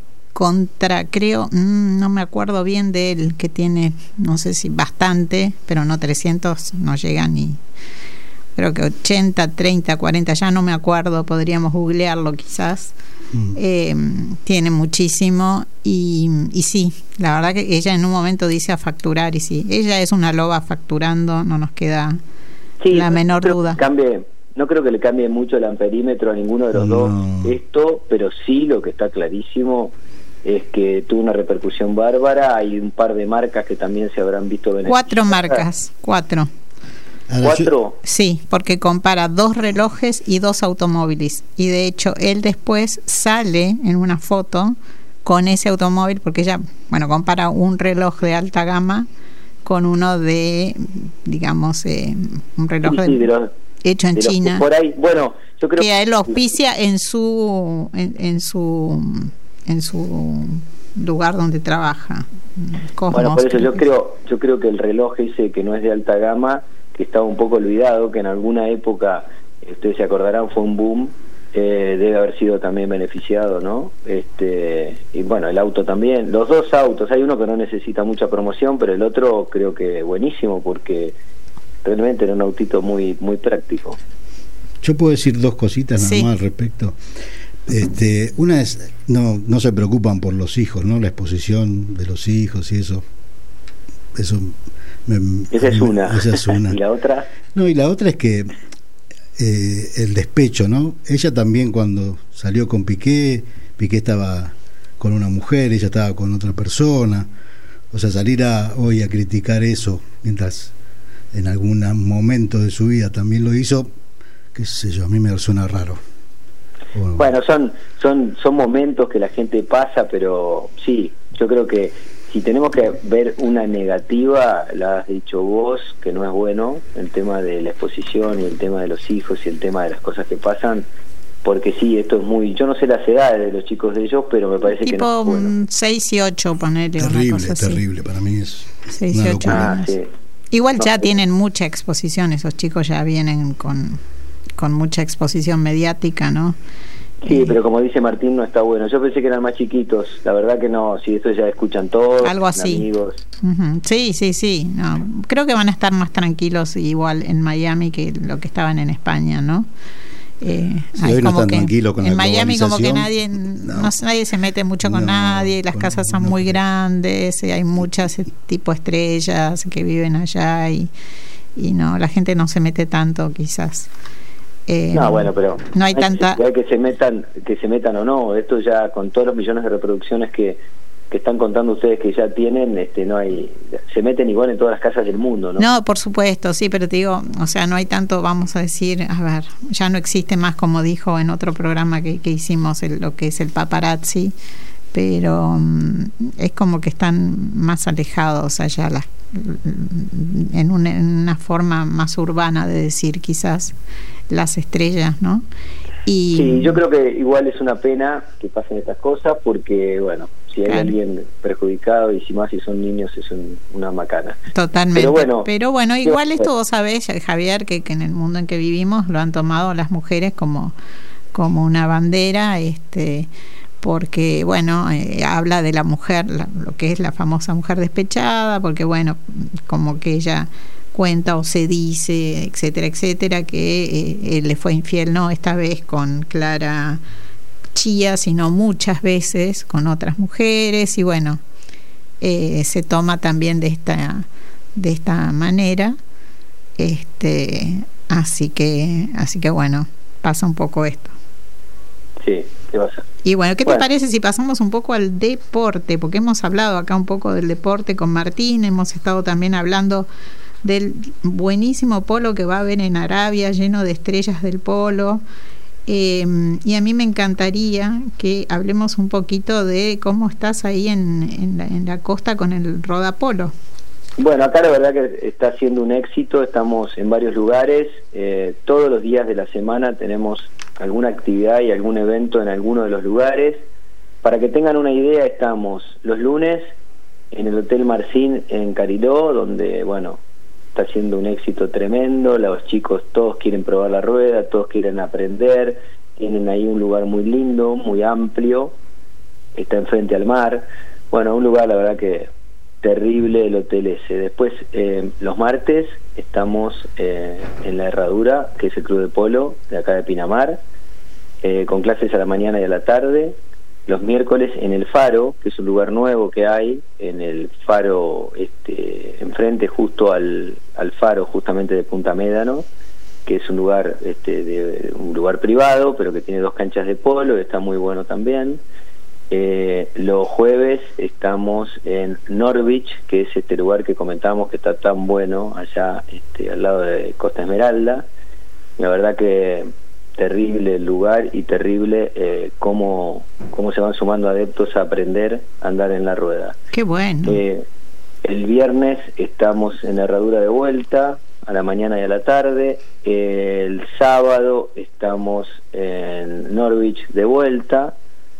no me acuerdo bien de él, que tiene, no sé si bastante, pero no 300, no llega ni... Creo que 80, 30, 40, ya no me acuerdo, podríamos googlearlo quizás. Tiene muchísimo y sí, la verdad que ella en un momento dice a facturar, y sí, ella es una loba facturando, no nos queda la menor duda. No creo que le cambie mucho el amperímetro a ninguno de los dos esto, pero sí lo que está clarísimo es que tuvo una repercusión bárbara. Hay un par de marcas que también se habrán visto beneficiadas. 4 marcas, 4. ¿4? Sí, porque compara 2 relojes y 2 automóviles. Y de hecho, él después sale en una foto con ese automóvil, porque ella, bueno, compara un reloj de alta gama con uno de, digamos, un reloj hecho en China. Por ahí, bueno, yo creo que a él lo auspicia en su lugar donde trabaja. Cosmos, bueno, por eso yo creo que el reloj ese que no es de alta gama, que estaba un poco olvidado, que en alguna época, ustedes se acordarán, fue un boom, debe haber sido también beneficiado, ¿no? Y bueno, el auto también, los dos autos, hay uno que no necesita mucha promoción, pero el otro creo que buenísimo, porque realmente era un autito muy práctico. Yo puedo decir 2 cositas nada más al respecto. Una es, no se preocupan por los hijos, ¿no? La exposición de los hijos y eso esa es una. ¿Y la otra? No, y la otra es que el despecho, ¿no? Ella también, cuando salió con Piqué estaba con una mujer, ella estaba con otra persona. O sea, salir hoy a criticar eso, mientras en algún momento de su vida también lo hizo, qué sé yo, a mí me suena raro. Bueno, son momentos que la gente pasa, pero sí, yo creo que si tenemos que ver una negativa, la has dicho vos, que no es bueno, el tema de la exposición y el tema de los hijos y el tema de las cosas que pasan, porque sí, esto es muy... Yo no sé las edades de los chicos de ellos, pero me parece que no es bueno. Tipo 6 y 8, ponele terrible, una cosa así. Terrible, para mí es 6 y 8 años. Sí. Igual ya tienen mucha exposición, esos chicos ya vienen con mucha exposición mediática, ¿no? Sí, pero como dice Martín, no está bueno. Yo pensé que eran más chiquitos, la verdad que no, si esto ya escuchan todos, algo así. Amigos. Sí, no, creo que van a estar más tranquilos igual en Miami que lo que estaban en España, ¿no? Hoy no están tranquilos con en la Miami como que nadie nadie se mete mucho con nadie, las casas son muy grandes, hay muchas tipo estrellas que viven allá y no, la gente no se mete tanto quizás. No, bueno, pero no hay tanta que se metan o no. Esto ya con todos los millones de reproducciones que que están contando ustedes que ya tienen, no hay, se meten igual en todas las casas del mundo, ¿no? No, por supuesto, sí, pero te digo, o sea, no hay tanto, vamos a decir, a ver, ya no existe más, como dijo en otro programa que hicimos, lo que es el paparazzi, pero es como que están más alejados allá, en una forma más urbana de decir, quizás, las estrellas, ¿no? Y sí, yo creo que igual es una pena que pasen estas cosas, porque, bueno, si hay alguien perjudicado, y si más si son niños, es una macana. Totalmente. Pero bueno, igual esto vos sabés, Javier, que en el mundo en que vivimos lo han tomado las mujeres como una bandera, porque, bueno, habla de la mujer, lo que es la famosa mujer despechada, porque, bueno, como que ella cuenta o se dice, etcétera, etcétera, que él le fue infiel, no esta vez con Clara Chía, sino muchas veces con otras mujeres, y bueno, se toma también de esta manera, así que bueno, pasa un poco esto. Sí, ¿qué pasa? Y bueno, ¿qué te parece si pasamos un poco al deporte? Porque hemos hablado acá un poco del deporte con Martín, hemos estado también hablando del buenísimo polo que va a haber en Arabia, lleno de estrellas del polo, y a mí me encantaría que hablemos un poquito de cómo estás ahí en la costa con el rodapolo. Bueno, acá la verdad que está siendo un éxito, estamos en varios lugares, todos los días de la semana tenemos alguna actividad y algún evento en alguno de los lugares. Para que tengan una idea, estamos los lunes en el Hotel Marcín en Cariló, donde, bueno, está siendo un éxito tremendo, los chicos todos quieren probar la rueda, todos quieren aprender, tienen ahí un lugar muy lindo, muy amplio, está enfrente al mar, bueno, un lugar la verdad que terrible el hotel ese. Después los martes estamos en La Herradura, que es el club de polo de acá de Pinamar, con clases a la mañana y a la tarde. Los miércoles en el Faro, que es un lugar nuevo que hay, en el Faro, enfrente justo al Faro justamente de Punta Médano, que es un lugar un lugar privado, pero que tiene 2 canchas de polo, está muy bueno también. Los jueves estamos en Norwich, que es este lugar que comentamos que está tan bueno allá al lado de Costa Esmeralda. La verdad que terrible el lugar y terrible cómo se van sumando adeptos a aprender a andar en la rueda. Qué bueno. El viernes estamos en la Herradura de vuelta, a la mañana y a la tarde. El sábado estamos en Norwich de vuelta,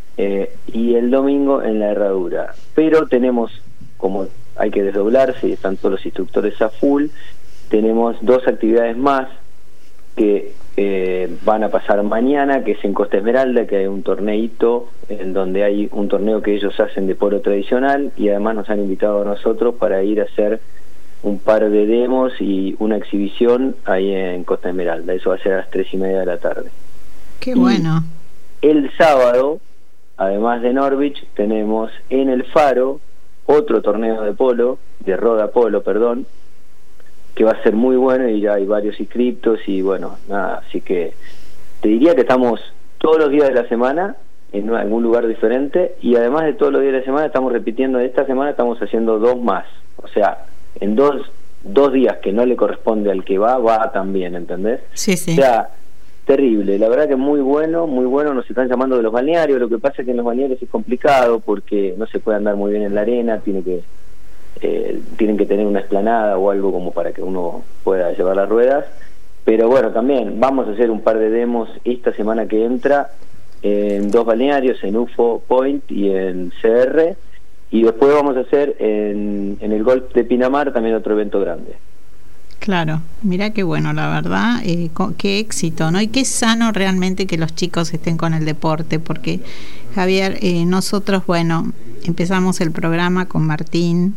y el domingo en la Herradura. Pero tenemos, como hay que desdoblarse y están todos los instructores a full, tenemos 2 actividades más que van a pasar mañana, que es en Costa Esmeralda, que hay un torneito, en donde hay un torneo que ellos hacen de polo tradicional, y además nos han invitado a nosotros para ir a hacer un par de demos y una exhibición ahí en Costa Esmeralda. Eso va a ser a las 3:30 de la tarde. Qué bueno. El sábado, además de Norwich, tenemos en el Faro otro torneo de polo, de rodapolo, perdón, que va a ser muy bueno, y ya hay varios inscriptos y bueno, nada, así que te diría que estamos todos los días de la semana en algún lugar diferente, y además de todos los días de la semana estamos repitiendo, esta semana estamos haciendo 2 más, o sea, en dos días que no le corresponde al que va también, ¿entendés? Sí, sí. O sea, terrible, la verdad que muy bueno, nos están llamando de los balnearios. Lo que pasa es que en los balnearios es complicado porque no se puede andar muy bien en la arena, tienen que tener una explanada o algo como para que uno pueda llevar las ruedas, pero bueno, también vamos a hacer un par de demos esta semana que entra en 2 balnearios, en UFO Point y en CR, y después vamos a hacer en el Golf de Pinamar también otro evento grande. Claro, mira qué bueno, la verdad, qué éxito, ¿no? Y qué sano realmente que los chicos estén con el deporte, porque, Javier, nosotros, bueno, empezamos el programa con Martín,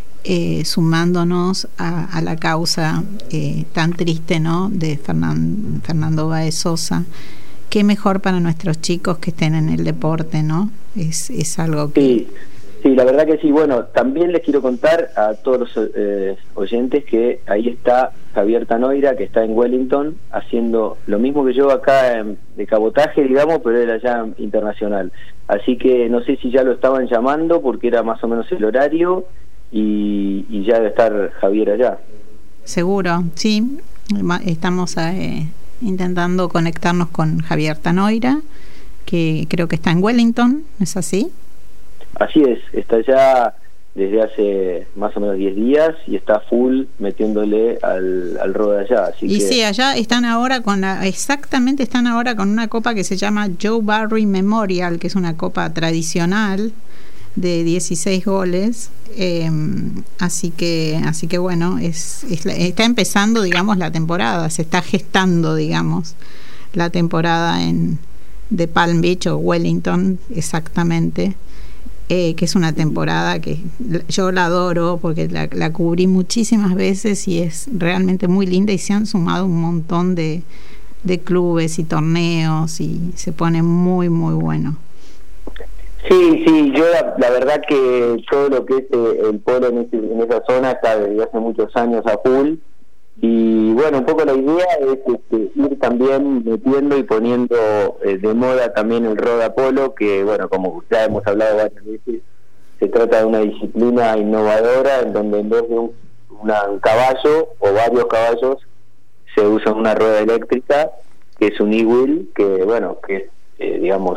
sumándonos a la causa tan triste, ¿no?, de Fernando Báez Sosa. Qué mejor para nuestros chicos que estén en el deporte, ¿no? Es algo que... Sí. Sí, la verdad que sí. Bueno, también les quiero contar a todos los oyentes que ahí está Javier Tanoira, que está en Wellington, haciendo lo mismo que yo acá de cabotaje, digamos, pero él allá internacional. Así que no sé si ya lo estaban llamando, porque era más o menos el horario, y ya debe estar Javier allá. Seguro, sí. Estamos intentando conectarnos con Javier Tanoira, que creo que está en Wellington, ¿es así? Así es, está ya desde hace más o menos 10 días y está full metiéndole al rode allá. Así y que... sí, allá están ahora están ahora con una copa que se llama Joe Barry Memorial, que es una copa tradicional de 16 goles, así que bueno, está empezando, digamos, la temporada, se está gestando, digamos, la temporada de Palm Beach o Wellington, exactamente. Que es una temporada que yo la adoro porque la cubrí muchísimas veces y es realmente muy linda, y se han sumado un montón de clubes y torneos y se pone muy muy bueno. Sí, yo la verdad que todo lo que es el polo en esa zona está desde hace muchos años a full, y bueno, un poco la idea es ir también metiendo y poniendo de moda también el roda polo, que bueno, como ya hemos hablado varias veces, se trata de una disciplina innovadora en donde en vez de un caballo o varios caballos se usa una rueda eléctrica, que es un e-wheel, que bueno, que digamos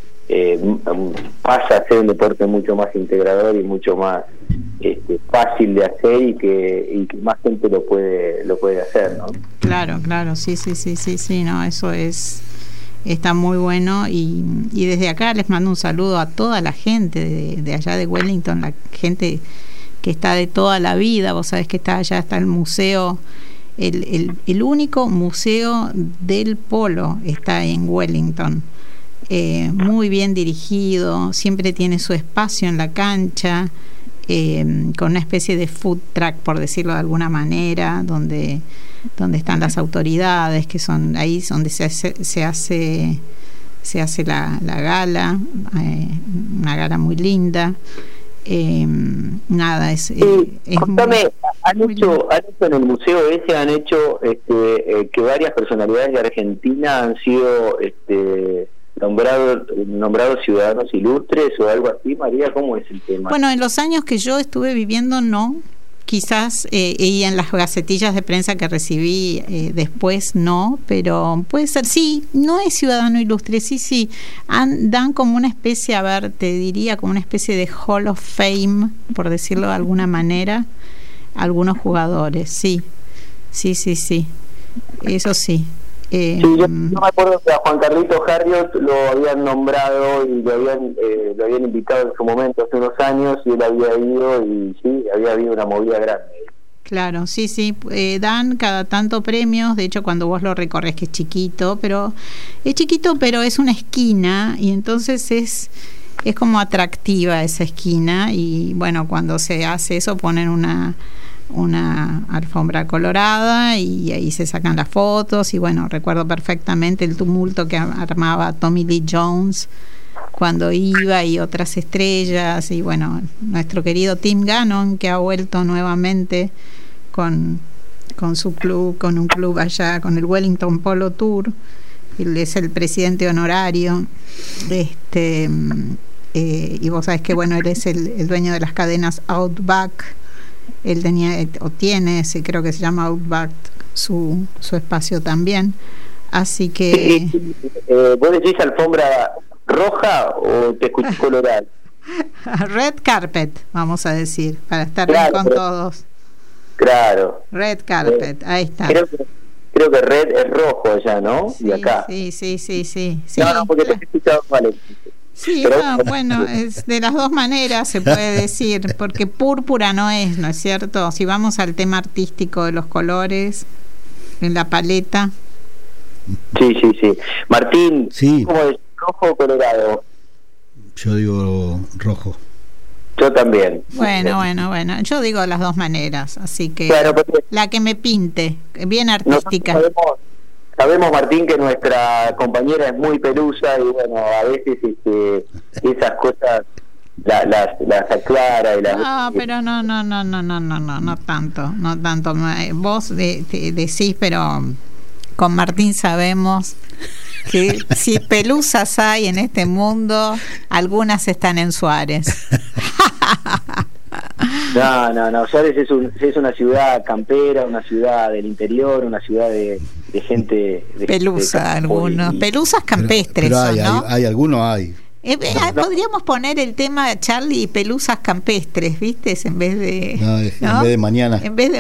pasa a ser un deporte mucho más integrador y mucho más fácil de hacer, y que más gente lo puede hacer, ¿no? Claro, sí, no, eso está muy bueno, y desde acá les mando un saludo a toda la gente de allá de Wellington, la gente que está de toda la vida. Vos sabés que allá está el museo, el único museo del polo está en Wellington. Muy bien dirigido, siempre tiene su espacio en la cancha, con una especie de food truck, por decirlo de alguna manera, donde están las autoridades, que son ahí donde se hace la gala, una gala muy linda. Contame, han hecho en el museo han hecho que varias personalidades de Argentina han sido nombrados ciudadanos ilustres o algo así, María. ¿Cómo es el tema? Bueno, en los años que yo estuve viviendo no, quizás, y en las gacetillas de prensa que recibí después no, pero puede ser, sí, no es ciudadano ilustre, sí, dan como una especie, te diría como una especie de Hall of Fame, por decirlo de alguna manera, algunos jugadores, sí, eso sí. Sí, yo me acuerdo que a Juan Carlitos Harriot lo habían nombrado y lo habían invitado en su momento hace unos años, y él había ido, y sí, había habido una movida grande. Claro, sí, dan cada tanto premios. De hecho, cuando vos lo recorres, que es chiquito, pero es una esquina, y entonces es como atractiva esa esquina, y bueno, cuando se hace eso ponen una alfombra colorada y ahí se sacan las fotos, y bueno, recuerdo perfectamente el tumulto que armaba Tommy Lee Jones cuando iba, y otras estrellas, y bueno, nuestro querido Tim Gannon, que ha vuelto nuevamente con su club, con un club allá, con el Wellington Polo Tour. Él es el presidente honorario, y vos sabés que bueno, él es el dueño de las cadenas Outback. Él tiene ese, creo que se llama Outback, su espacio también, así que... ¿Vos decís alfombra roja o te escuché colorada? Red carpet, vamos a decir, para estar bien con todos. Claro. Red carpet, ahí está. Creo que red es rojo allá, ¿no? Sí, y acá. Sí. No, porque te he escuchado mal. Sí, bueno, es de las dos maneras se puede decir, porque púrpura no es cierto. Si vamos al tema artístico de los colores, en la paleta. Sí. Martín, sí. ¿Cómo es? ¿Rojo o colorado? Yo digo rojo. Yo también. Bueno, yo digo de las dos maneras, así que claro, la que me pinte, bien artística. Sabemos, Martín, que nuestra compañera es muy pelusa, y bueno, a veces esas cosas la clara y la... No, pero no tanto. Vos decís, pero con Martín sabemos que si pelusas hay en este mundo, algunas están en Suárez. No, Suárez es una ciudad campera, una ciudad del interior, una ciudad de gente... Pelusa, algunos. Pelusas campestres pero son, ¿no? Hay algunos hay. Podríamos poner el tema, Charlie, y pelusas campestres, ¿viste? En vez de... En vez de mañana. En vez de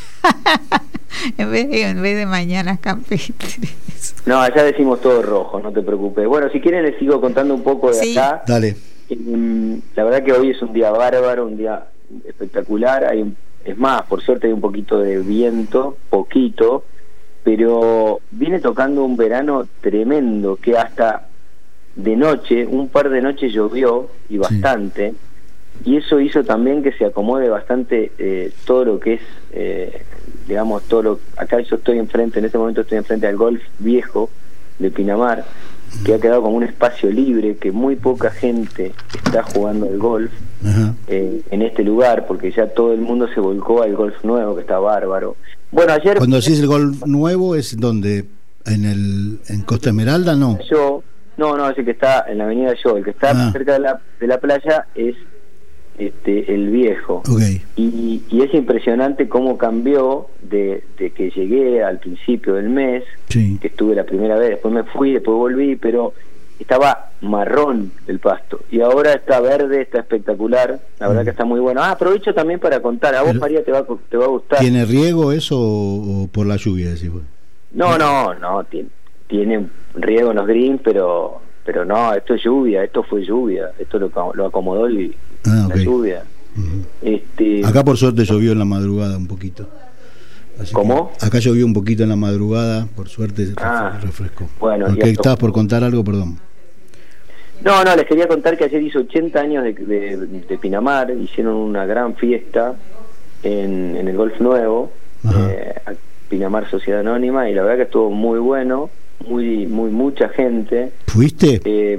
en vez de mañanas campestres. No, allá decimos todo rojo, no te preocupes. Bueno, si quieren les sigo contando un poco de acá. Dale. La verdad que hoy es un día bárbaro, un día espectacular. Es más, por suerte hay un poquito de viento, poquito, pero viene tocando un verano tremendo que hasta de noche, un par de noches llovió y bastante, y eso hizo también que se acomode bastante todo lo que es, digamos, acá yo estoy enfrente, en este momento estoy enfrente al golf viejo de Pinamar, que ha quedado como un espacio libre, que muy poca gente está jugando al golf en este lugar, porque ya todo el mundo se volcó al golf nuevo, que está bárbaro. Bueno, ayer... Cuando decís el golf nuevo, ¿es donde? ¿En Costa Esmeralda? No. No, ese que está en la avenida el que está cerca de la playa es el viejo. Y es impresionante cómo cambió de que llegué al principio del mes, que estuve la primera vez, después me fui, después volví, pero estaba marrón el pasto y ahora está verde, está espectacular, la verdad que está muy bueno. Aprovecho también para contar, a vos, María, te va a gustar. ¿Tiene riego eso o por la lluvia? Decís vos? No, tiene riego en los greens, pero no, esto es lluvia, esto fue lluvia, esto lo acomodó la lluvia. Acá por suerte llovió en la madrugada un poquito. ¿Cómo? Acá llovió un poquito en la madrugada, por suerte refrescó. Bueno, ¿Qué estabas por contar algo? Perdón. No, les quería contar que ayer hizo 80 años de Pinamar, hicieron una gran fiesta en el Golf Nuevo, Pinamar Sociedad Anónima, y la verdad que estuvo muy bueno, mucha gente. ¿Fuiste?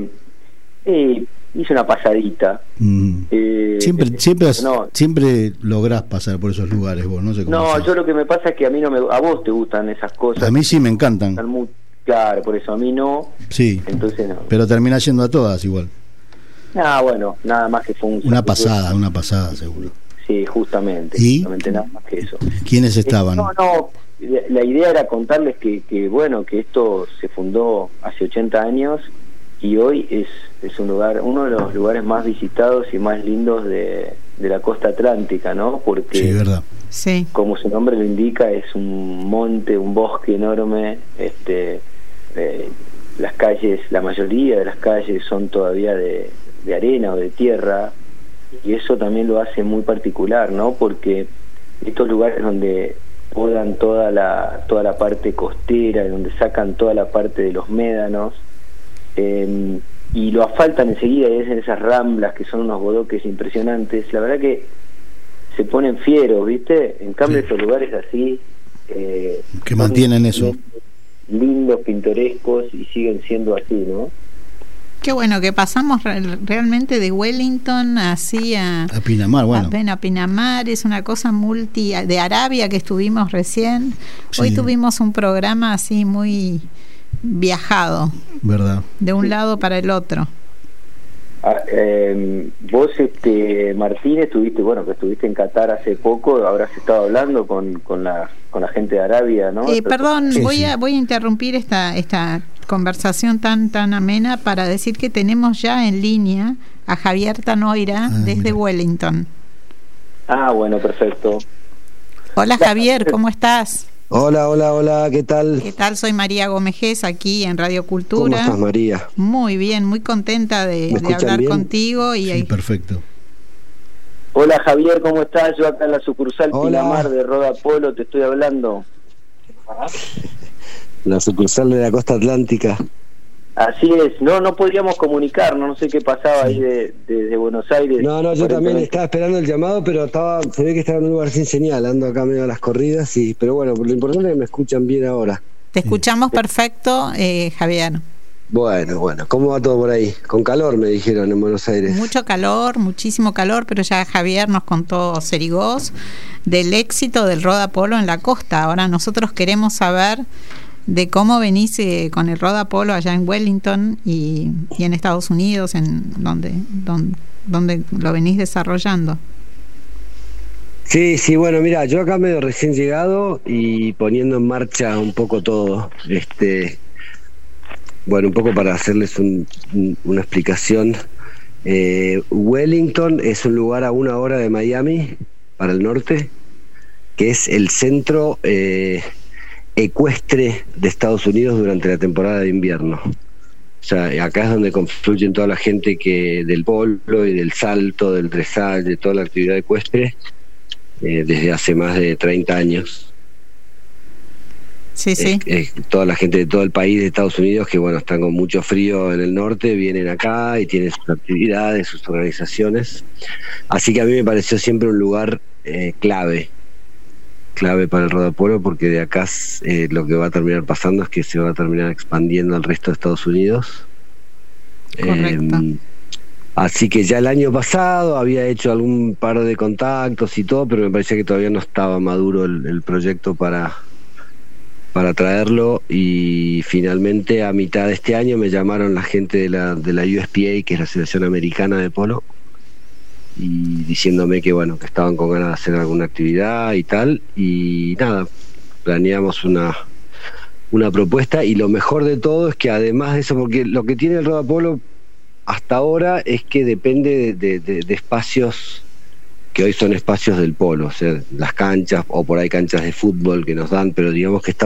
Hice una pasadita. Siempre lográs pasar por esos lugares vos, no sé cómo. No, yo lo que me pasa es que a vos te gustan esas cosas. A mí sí me encantan. Claro, por eso a mí no. Sí. Entonces no. Pero terminás yendo a todas igual. Bueno, nada más que fue una pasada seguro. Sí, justamente. ¿Y? Justamente nada más que eso. ¿Quiénes estaban? La idea era contarles que esto se fundó hace 80 años y hoy es un lugar, uno de los lugares más visitados y más lindos de la costa atlántica, ¿no? Porque sí, verdad. Sí. Como su nombre lo indica, es un monte, un bosque enorme. Las calles, la mayoría de las calles son todavía de arena o de tierra, y eso también lo hace muy particular, ¿no? Porque estos lugares donde podan toda la parte costera, donde sacan toda la parte de los médanos, y lo asfaltan enseguida, y es en esas ramblas que son unos bodoques impresionantes, la verdad que se ponen fieros, ¿viste? En cambio estos lugares así que mantienen eso, lindos, pintorescos, y siguen siendo así, ¿no? Qué bueno que pasamos realmente de Wellington así a Pinamar. Bueno, a Pinamar es una cosa de Arabia que estuvimos recién. Hoy tuvimos un programa así muy viajado, ¿verdad? De un lado para el otro. Vos, Martín, estuviste en Qatar hace poco, habrás estado hablando con la gente de Arabia, ¿no? Perdón, voy a interrumpir esta conversación tan amena para decir que tenemos ya en línea a Javier Tanoira desde Wellington. Bueno, perfecto. Hola Javier, ¿cómo estás? Hola, ¿qué tal? ¿Qué tal? Soy María Gómez aquí en Radio Cultura. ¿Cómo estás, María? Muy bien, muy contenta de hablar contigo. Sí, perfecto. Hola Javier, ¿cómo estás? Yo acá en la sucursal Pinamar de Roda Polo te estoy hablando. La sucursal de la costa atlántica. Así es, no podíamos comunicarnos, no sé qué pasaba ahí desde Buenos Aires. No, yo también estaba esperando el llamado, pero se ve que estaba en un lugar sin señal, ando acá medio a las corridas, pero bueno, lo importante es que me escuchan bien ahora. Te escuchamos perfecto, Javier. Bueno, ¿cómo va todo por ahí? Con calor, me dijeron, en Buenos Aires. Mucho calor, muchísimo calor, pero ya Javier nos contó Serigós del éxito del Roda Polo en la costa. Ahora nosotros queremos saber de cómo venís con el Roda Polo allá en Wellington y en Estados Unidos, en donde lo venís desarrollando. Sí, bueno, mira, yo acá medio recién llegado y poniendo en marcha un poco todo. Bueno, un poco para hacerles una explicación. Wellington es un lugar a 1 hora de Miami, para el norte, que es el centro ecuestre de Estados Unidos durante la temporada de invierno. O sea, acá es donde confluyen toda la gente del polo y del salto, del dressage, de toda la actividad ecuestre, desde hace más de 30 años. Sí. Toda la gente de todo el país de Estados Unidos que, bueno, están con mucho frío en el norte, vienen acá y tienen sus actividades, sus organizaciones. Así que a mí me pareció siempre un lugar clave para el Roda Polo, porque de acá lo que va a terminar pasando es que se va a terminar expandiendo al resto de Estados Unidos. Correcto. Así que ya el año pasado había hecho algún par de contactos y todo, pero me parecía que todavía no estaba maduro el proyecto para traerlo, y finalmente a mitad de este año me llamaron la gente de la USPA, que es la Asociación Americana de Polo, y diciéndome que bueno, que estaban con ganas de hacer alguna actividad y tal, y nada, planeamos una propuesta. Y lo mejor de todo es que además de eso, porque lo que tiene el Roda Polo hasta ahora es que depende de espacios que hoy son espacios del polo, o sea, las canchas, o por ahí canchas de fútbol que nos dan, pero digamos que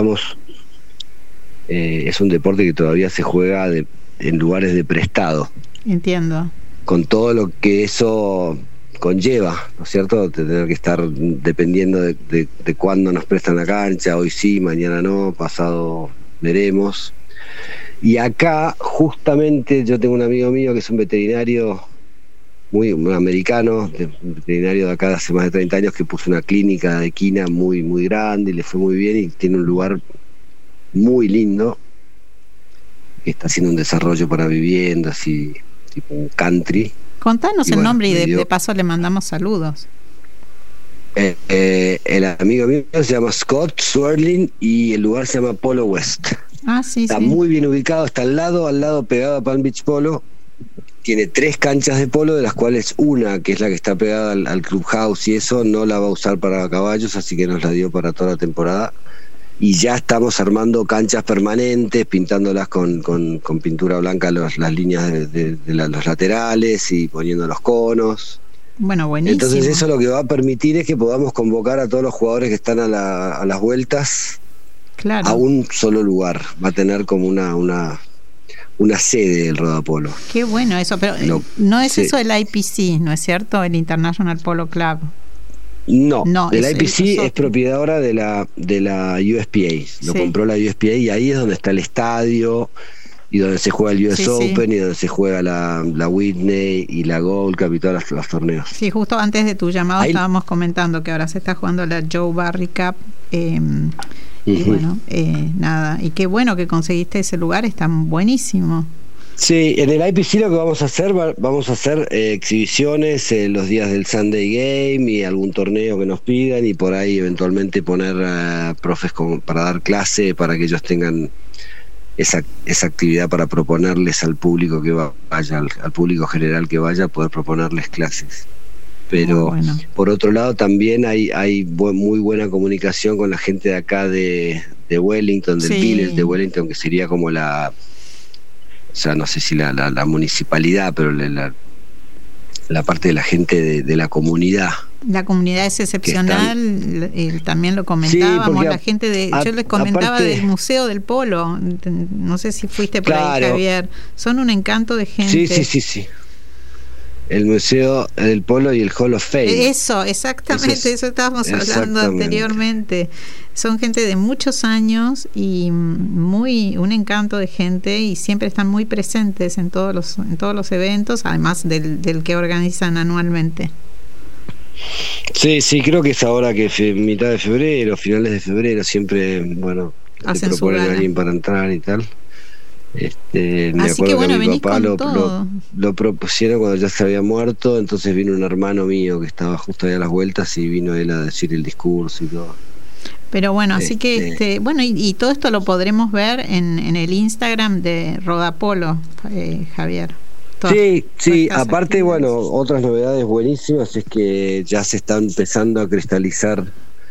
es un deporte que todavía se juega en lugares de prestado. Entiendo. Con todo lo que eso conlleva, ¿no es cierto? De tener que estar dependiendo de cuándo nos prestan la cancha, hoy sí, mañana no, pasado veremos. Y acá, justamente, yo tengo un amigo mío que es un veterinario un americano, un veterinario de acá de hace más de 30 años, que puso una clínica de equina muy, muy grande y le fue muy bien, y tiene un lugar muy lindo que está haciendo un desarrollo para viviendas y tipo un country. Contanos el nombre y de paso le mandamos saludos. El amigo mío se llama Scott Swerling y el lugar se llama Polo West. Está muy bien ubicado, está al lado pegado a Palm Beach Polo. Tiene 3 canchas de polo, de las cuales una, que es la que está pegada al clubhouse y eso, no la va a usar para caballos, así que nos la dio para toda la temporada. Y ya estamos armando canchas permanentes, pintándolas con pintura blanca las líneas de los laterales y poniendo los conos. Bueno, buenísimo. Entonces eso lo que va a permitir es que podamos convocar a todos los jugadores que están a las vueltas, claro, a un solo lugar. Va a tener como una sede del Roda Polo. Qué bueno eso, pero no es eso el IPC, ¿no es cierto? El International Polo Club. No, el IPC es propiedad ahora de la USPA. Lo compró la USPA y ahí es donde está el estadio y donde se juega el US Open y donde se juega la Whitney y la Gold Cup y todos los torneos. Sí, justo antes de tu llamado estábamos comentando que ahora se está jugando la Joe Barry Cup. Y bueno, nada, y qué bueno que conseguiste ese lugar, está buenísimo. Sí, en el IPC lo que vamos a hacer exhibiciones los días del Sunday Game y algún torneo que nos pidan, y por ahí eventualmente poner profes para dar clase, para que ellos tengan esa actividad, para proponerles al público que vaya, al público general que vaya, poder proponerles clases. Pero por otro lado también hay muy buena comunicación con la gente de acá de Wellington, del Village de Wellington, que sería como o sea, no sé si la municipalidad, pero la parte de la gente de la comunidad. La comunidad es excepcional, también lo comentábamos, la gente yo les comentaba del Museo del Polo, no sé si fuiste por ahí, Javier, son un encanto de gente. Sí. El Museo del Polo y el Hall of Fame. Eso, exactamente, eso estábamos hablando anteriormente. Son gente de muchos años y un encanto de gente, y siempre están muy presentes en todos los eventos, además del que organizan anualmente. Sí, creo que es ahora que mitad de febrero, finales de febrero, siempre, bueno, te proponen a alguien para entrar y tal. Me Así acuerdo que bueno, a mi venís papá con lo propusieron cuando ya se había muerto, entonces vino un hermano mío que estaba justo ahí a las vueltas y vino él a decir el discurso y todo. Pero bueno, así que bueno, y todo esto lo podremos ver en el Instagram de Rodapolo, Javier. Sí, aparte, bueno, otras novedades buenísimas es que ya se está empezando a cristalizar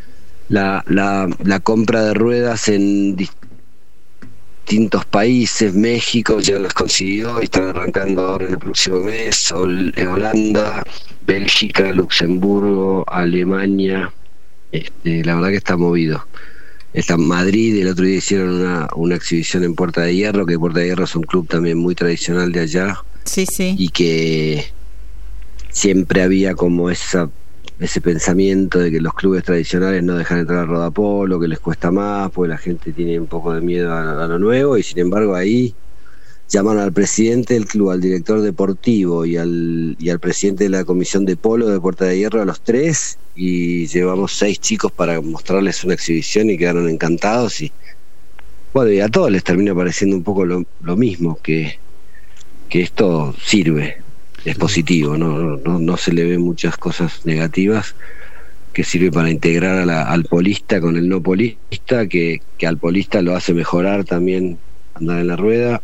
la compra de ruedas en distintos países. México ya las consiguió y están arrancando ahora en el próximo mes. Holanda, Bélgica, Luxemburgo, Alemania. La verdad que está movido. Está en Madrid, el otro día hicieron una exhibición en Puerta de Hierro, que Puerta de Hierro es un club también muy tradicional de allá. Sí. Y que siempre había como ese pensamiento de que los clubes tradicionales no dejan entrar a Rodapolo, que les cuesta más, porque la gente tiene un poco de miedo a lo nuevo, y sin embargo ahí llamaron al presidente del club, al director deportivo y al presidente de la comisión de polo de Puerta de Hierro, a los tres, y llevamos 6 chicos para mostrarles una exhibición y quedaron encantados. Y bueno, y a todos les termina pareciendo un poco lo mismo, que esto sirve, es positivo, no se le ven muchas cosas negativas, que sirve para integrar al polista con el no polista, que al polista lo hace mejorar también andar en la rueda,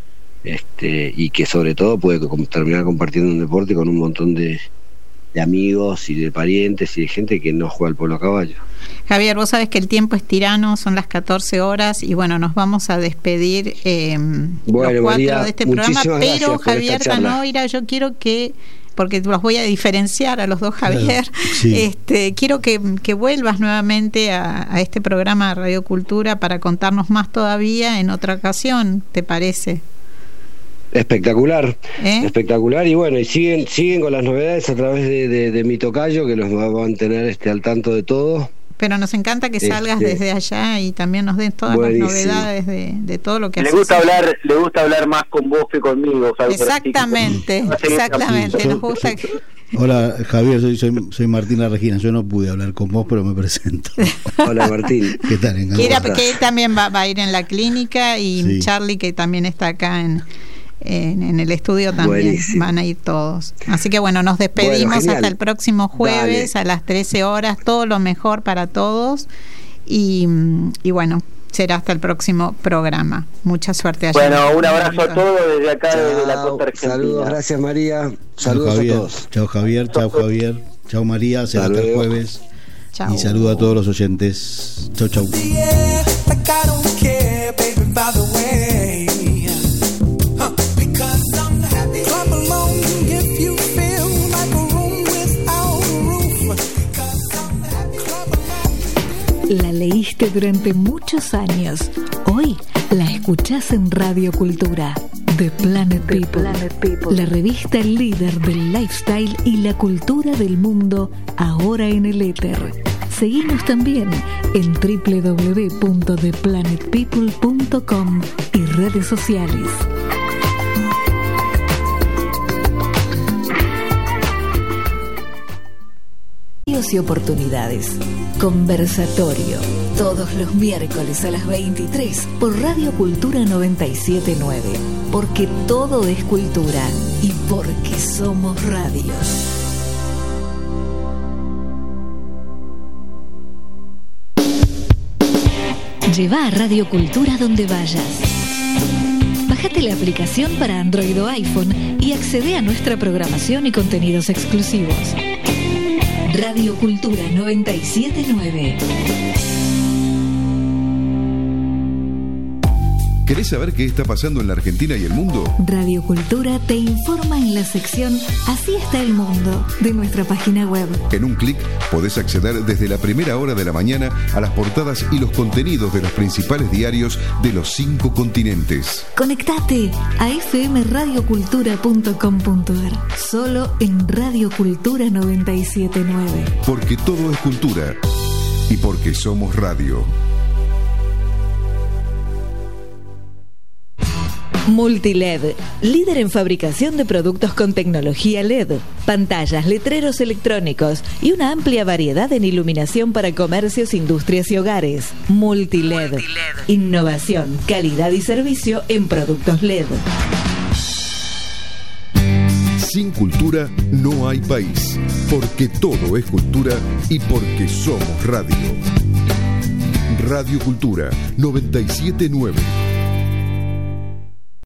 y que sobre todo puede terminar compartiendo un deporte con un montón de amigos y de parientes y de gente que no juega al polo a caballo. Javier, vos sabés que el tiempo es tirano, son las 14 horas y bueno, nos vamos a despedir los 4 María, de este programa, pero Javier Tanoira, yo quiero que, porque los voy a diferenciar a los dos, Javier, quiero que vuelvas nuevamente a este programa de Radio Cultura para contarnos más todavía en otra ocasión, ¿te parece? Espectacular, espectacular, y bueno, y siguen con las novedades a través de mi tocayo, que los va a mantener al tanto de todo. Pero nos encanta que salgas desde allá y también nos des todas las novedades de todo lo que haces. Le gusta hablar más con vos que conmigo, Javier. Exactamente. Nos gusta que... Hola Javier, soy Martín La Regina. Yo no pude hablar con vos, pero me presento. Hola Martín. ¿Qué tal? Que él también va a ir en la clínica, y Charlie, que también está acá en el estudio, también. Buenísimo. Van a ir todos. Así que bueno, nos despedimos hasta el próximo jueves a las 13 horas. Todo lo mejor para todos y bueno, será hasta el próximo programa. Mucha suerte allá. Bueno, un abrazo a todos desde acá, desde la costa argentina. Saludos, gracias María. Saludos a todos. Chao Javier, chao María, será hasta el jueves. Chao. Y saludo a todos los oyentes. Chau. La leíste durante muchos años. Hoy la escuchás en Radio Cultura. The Planet People. La revista líder del lifestyle y la cultura del mundo, ahora en el éter. Seguinos también en www.theplanetpeople.com y redes sociales. Y oportunidades. Conversatorio. Todos los miércoles a las 23 por Radio Cultura 97.9. Porque todo es cultura y porque somos radio. Lleva a Radio Cultura donde vayas. Bájate la aplicación para Android o iPhone y accede a nuestra programación y contenidos exclusivos. Radio Cultura 97.9. ¿Querés saber qué está pasando en la Argentina y el mundo? Radio Cultura te informa en la sección Así está el mundo de nuestra página web. En un clic podés acceder desde la primera hora de la mañana a las portadas y los contenidos de los principales diarios de los 5 continentes. Conectate a fmradiocultura.com.ar. Solo en Radio Cultura 97.9. Porque todo es cultura y porque somos radio. Multiled, líder en fabricación de productos con tecnología LED, pantallas, letreros electrónicos y una amplia variedad en iluminación para comercios, industrias y hogares. Multiled, innovación, calidad y servicio en productos LED. Sin cultura no hay país, porque todo es cultura y porque somos radio. Radio Cultura 979.